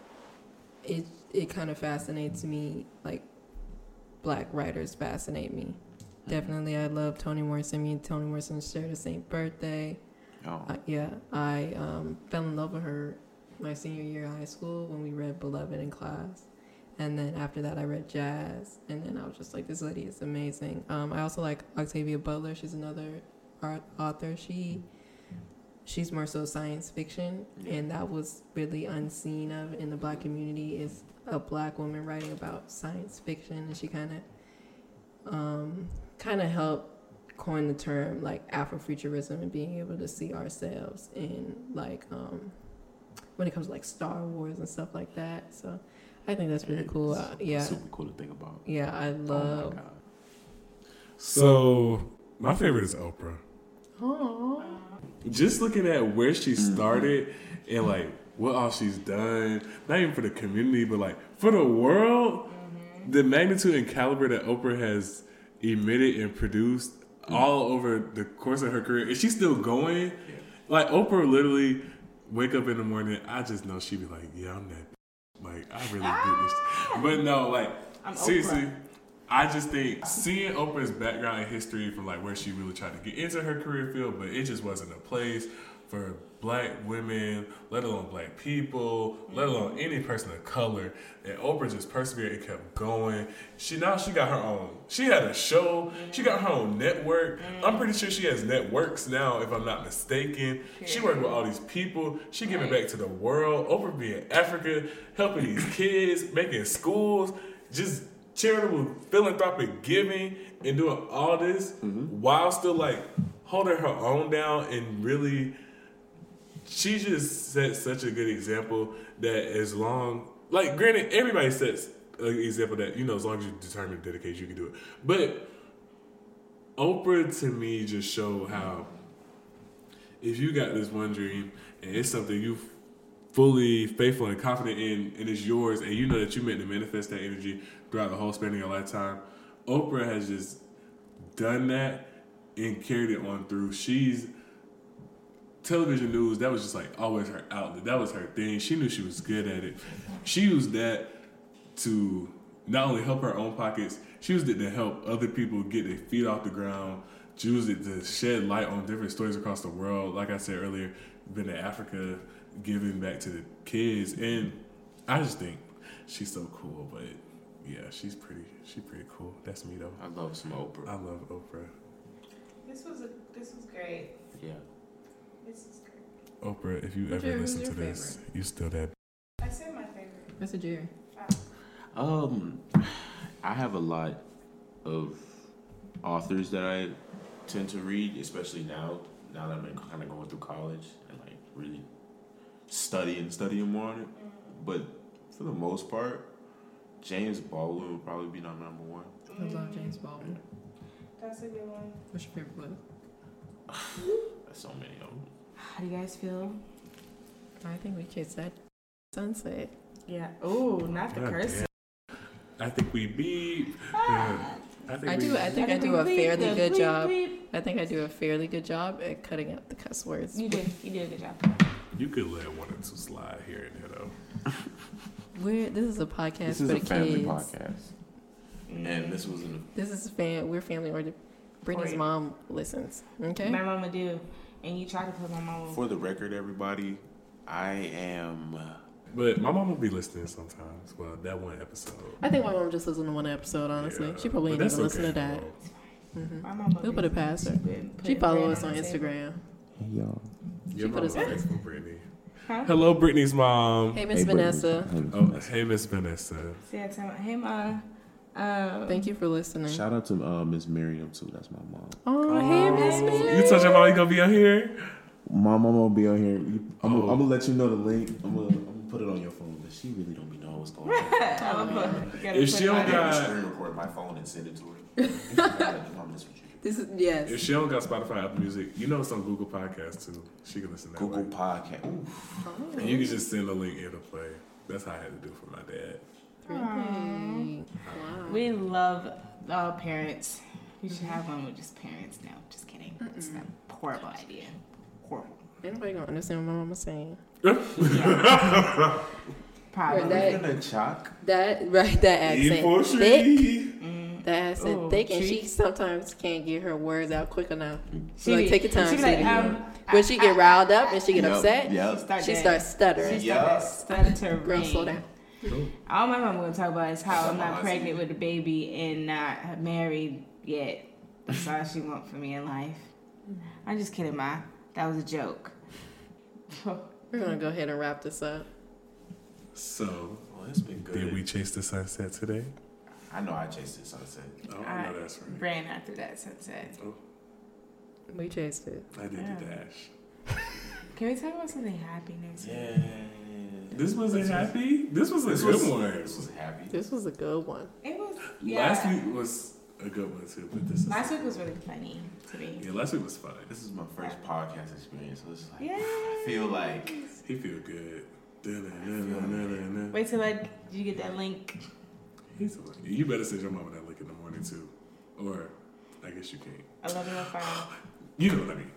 Speaker 3: it kind of fascinates me, like Black writers fascinate me. Definitely, I love Toni Morrison. Me and Toni Morrison share the same birthday. I fell in love with her my senior year of high school when we read Beloved in class. And then after that, I read Jazz. And then I was just like, this lady is amazing. I also like Octavia Butler. She's another author. She she's more so science fiction, and that was really unseen of in the Black community, is a Black woman writing about science fiction, and she kind of helped coin the term like Afrofuturism and being able to see ourselves in like when it comes to like Star Wars and stuff like that. So I think that's really cool.
Speaker 4: Super cool to think about.
Speaker 3: Yeah, I love.
Speaker 4: Oh my God.
Speaker 2: So my favorite is Oprah.
Speaker 3: Oh.
Speaker 2: Just looking at where she started and like what all she's done, not even for the community, but like for the world, the magnitude and caliber that Oprah has emitted and produced all over the course of her career, and she's still going. Yeah. Like Oprah literally wake up in the morning, I just know she'd be like, yeah, I'm that. Like I really do this. But no, like seriously, Oprah. I just think seeing Oprah's background and history from like where she really tried to get into her career field, but it just wasn't a place for Black women, let alone Black people, let alone any person of color. And Oprah just persevered and kept going. She got her own. She had a show. She got her own network. I'm pretty sure she has networks now, if I'm not mistaken. She worked with all these people. She giving back to the world. Oprah being in Africa, helping these kids, making schools, just charitable, philanthropic giving, and doing all this while still like holding her own down and really. She just set such a good example that as long, like granted, everybody sets an example that, you know, as long as you determine dedication, you can do it. But Oprah to me just showed how if you got this one dream and it's something you fully faithful and confident in and it's yours and you know that you meant to manifest that energy throughout the whole span of your lifetime, Oprah has just done that and carried it on through. She's television news, that was just like always her outlet. That was her thing. She knew she was good at it. She used that to not only help her own pockets, she used it to help other people get their feet off the ground. She used it to shed light on different stories across the world. Like I said earlier, been to Africa, giving back to the kids. And I just think she's so cool. But yeah, she's pretty cool. That's me though.
Speaker 4: I love some Oprah.
Speaker 2: I love Oprah.
Speaker 1: This was great.
Speaker 4: Yeah.
Speaker 1: This is great.
Speaker 2: Oprah, if you ever listen to this,
Speaker 3: favorite?
Speaker 2: you still that.
Speaker 1: I said my favorite.
Speaker 3: Mr. Jerry.
Speaker 4: I have a lot of authors that I tend to read, especially now that I'm kind of going through college and like really studying more on it. But for the most part, James Baldwin would probably be my number one.
Speaker 3: I love James Baldwin.
Speaker 1: That's a good one.
Speaker 3: What's your favorite book?
Speaker 4: There's so many of them.
Speaker 1: How do you guys feel?
Speaker 3: I think we kissed that sunset.
Speaker 1: Yeah. Oh, not the curse.
Speaker 2: Damn. I think we beat. I think I do a
Speaker 3: fairly good job. I think I do a fairly good job at cutting out the cuss words.
Speaker 1: You did a good job.
Speaker 2: You could let one or two slide here and there though.
Speaker 3: This is a podcast
Speaker 4: This
Speaker 3: for
Speaker 4: is
Speaker 3: the
Speaker 4: a family
Speaker 3: kids.
Speaker 4: podcast, and this was
Speaker 3: We're family oriented. Brittany's mom listens. Okay.
Speaker 1: My mama do, and you try to put my mama.
Speaker 4: For the record, everybody, I am.
Speaker 2: But my mom will be listening sometimes. Well, that one episode.
Speaker 3: I think my mom just listened to one episode. Honestly,
Speaker 2: Yeah,
Speaker 3: she probably
Speaker 2: but
Speaker 3: ain't even
Speaker 2: that's
Speaker 3: listen to
Speaker 2: okay,
Speaker 3: that.
Speaker 2: though.
Speaker 1: My mama.
Speaker 3: We'll put it past her. She follow us on Instagram.
Speaker 4: Hey y'all.
Speaker 2: Your
Speaker 3: put us
Speaker 2: mom
Speaker 3: on.
Speaker 2: is for Brittany.
Speaker 1: Huh?
Speaker 2: Hello, Brittany's mom.
Speaker 3: Hey, Miss Vanessa.
Speaker 2: Oh, hey, Miss Vanessa.
Speaker 1: Hey, Ma.
Speaker 3: Thank you for listening.
Speaker 4: Shout out to Miss Miriam too. That's my mom.
Speaker 3: Oh, hey, Miss Miriam.
Speaker 2: You told your mom you gonna be on here?
Speaker 4: My mom will be on here. I'm gonna let you know the link. I'm gonna put it on your phone, but she really don't be knowing what's going on.
Speaker 2: If she don't
Speaker 4: I
Speaker 2: got,
Speaker 4: screen record my phone and send it to her.
Speaker 3: This is yes.
Speaker 2: if she don't got Spotify, Apple Music, you know it's on Google Podcasts too. She can listen that
Speaker 4: Google
Speaker 2: way.
Speaker 4: Podcast.
Speaker 2: And you can just send a link in to play. That's how I had to do for my dad.
Speaker 3: Really? Wow.
Speaker 1: We love parents. We should have one with just parents now. Just kidding. It's a horrible idea. Horrible.
Speaker 3: Anybody gonna understand what my mama's saying?
Speaker 1: Probably.
Speaker 3: That accent thick. That accent thick, and she sometimes can't get her words out quick enough. So like, take your time.
Speaker 1: She be like,
Speaker 3: when she get riled up and she get upset, she
Speaker 1: She
Speaker 3: starts stuttering.
Speaker 1: Stuttering.
Speaker 3: Girl, slow down.
Speaker 1: All my mama gonna talk about is how I'm not pregnant with a baby and not married yet. That's all she want from me in life. I'm just kidding, Ma. That was a joke.
Speaker 3: We're gonna go ahead and wrap this up.
Speaker 2: So,
Speaker 4: It's been good.
Speaker 2: did we chase the sunset today?
Speaker 4: I know I chased the sunset.
Speaker 2: Oh, I know that's right.
Speaker 1: Ran after that sunset.
Speaker 3: We chased it.
Speaker 2: I did the dash.
Speaker 1: Can we talk about something happy next week?
Speaker 4: Yeah.
Speaker 2: This wasn't happy. This was a good one.
Speaker 4: This was happy.
Speaker 3: This was a good one.
Speaker 1: It was.
Speaker 2: Last week was a good one too, but this is
Speaker 1: Last week was really funny to me.
Speaker 2: Yeah, last week was fun.
Speaker 4: This is my first podcast experience, so it's like
Speaker 1: Yeah.
Speaker 4: I feel like
Speaker 2: He feel good.
Speaker 1: Wait till did you get that link?
Speaker 2: You better send your mama that link in the morning too, or I guess you can't.
Speaker 1: 11:05.
Speaker 2: You know what I mean.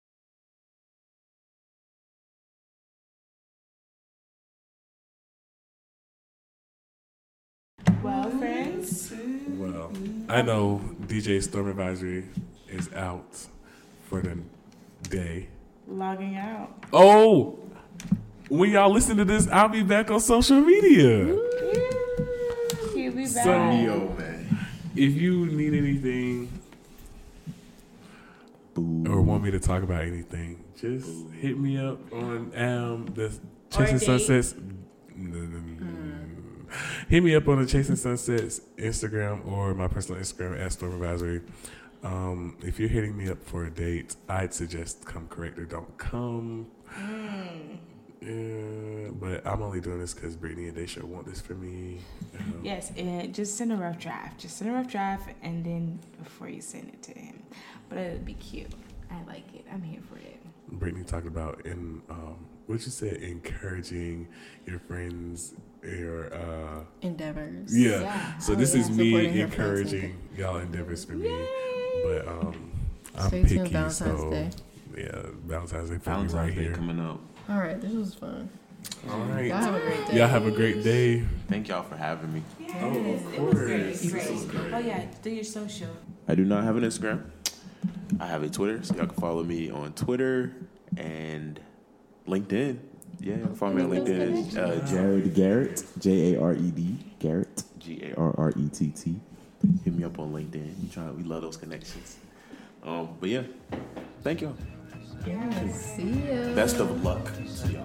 Speaker 1: Well, friends.
Speaker 2: Well, I know DJ Storm Advisory is out for the day.
Speaker 1: Logging out.
Speaker 2: Oh, when y'all listen to this, I'll be back on social media.
Speaker 1: He'll be back.
Speaker 2: So,
Speaker 4: yo, man.
Speaker 2: if you need anything or want me to talk about anything, just hit me up on the Chasing Sunsets. Hit me up on the Chasing Sunsets Instagram or my personal Instagram at Storm Advisory. If you're hitting me up for a date, I'd suggest come correct or don't come. But I'm only doing this because Brittany and Daisha want this for me.
Speaker 1: Yes, and just send a rough draft. Just send a rough draft, and then before you send it to him. But it'll be cute. I like it. I'm here for it.
Speaker 2: Brittany talked about what you said, encouraging your friends, your
Speaker 3: endeavors.
Speaker 2: Yeah. So this is me
Speaker 3: supporting her
Speaker 2: encouraging y'all endeavors for me. But I'm
Speaker 3: Stay
Speaker 2: picky,
Speaker 3: tuned, Valentine's
Speaker 2: so
Speaker 3: Day.
Speaker 2: Yeah, Valentine's Day for me
Speaker 4: Valentine's
Speaker 2: right
Speaker 4: Day
Speaker 2: here.
Speaker 4: coming up.
Speaker 3: All right, this was fun.
Speaker 2: All right.
Speaker 3: Y'all have a great day.
Speaker 2: Y'all have a great day.
Speaker 4: Thank y'all for having me.
Speaker 1: Yes,
Speaker 2: Oh, of
Speaker 1: it was great.
Speaker 2: course.
Speaker 1: Great.
Speaker 2: This was great.
Speaker 1: Oh yeah, do your social.
Speaker 4: I do not have an Instagram. I have a Twitter, so y'all can follow me on Twitter and LinkedIn. Yeah, you can follow me on LinkedIn.
Speaker 8: Jared Garrett, Jared Garrett,
Speaker 4: GARRETT. Hit me up on LinkedIn. We love those connections. But yeah, thank y'all.
Speaker 3: See ya.
Speaker 4: Best of luck to y'all.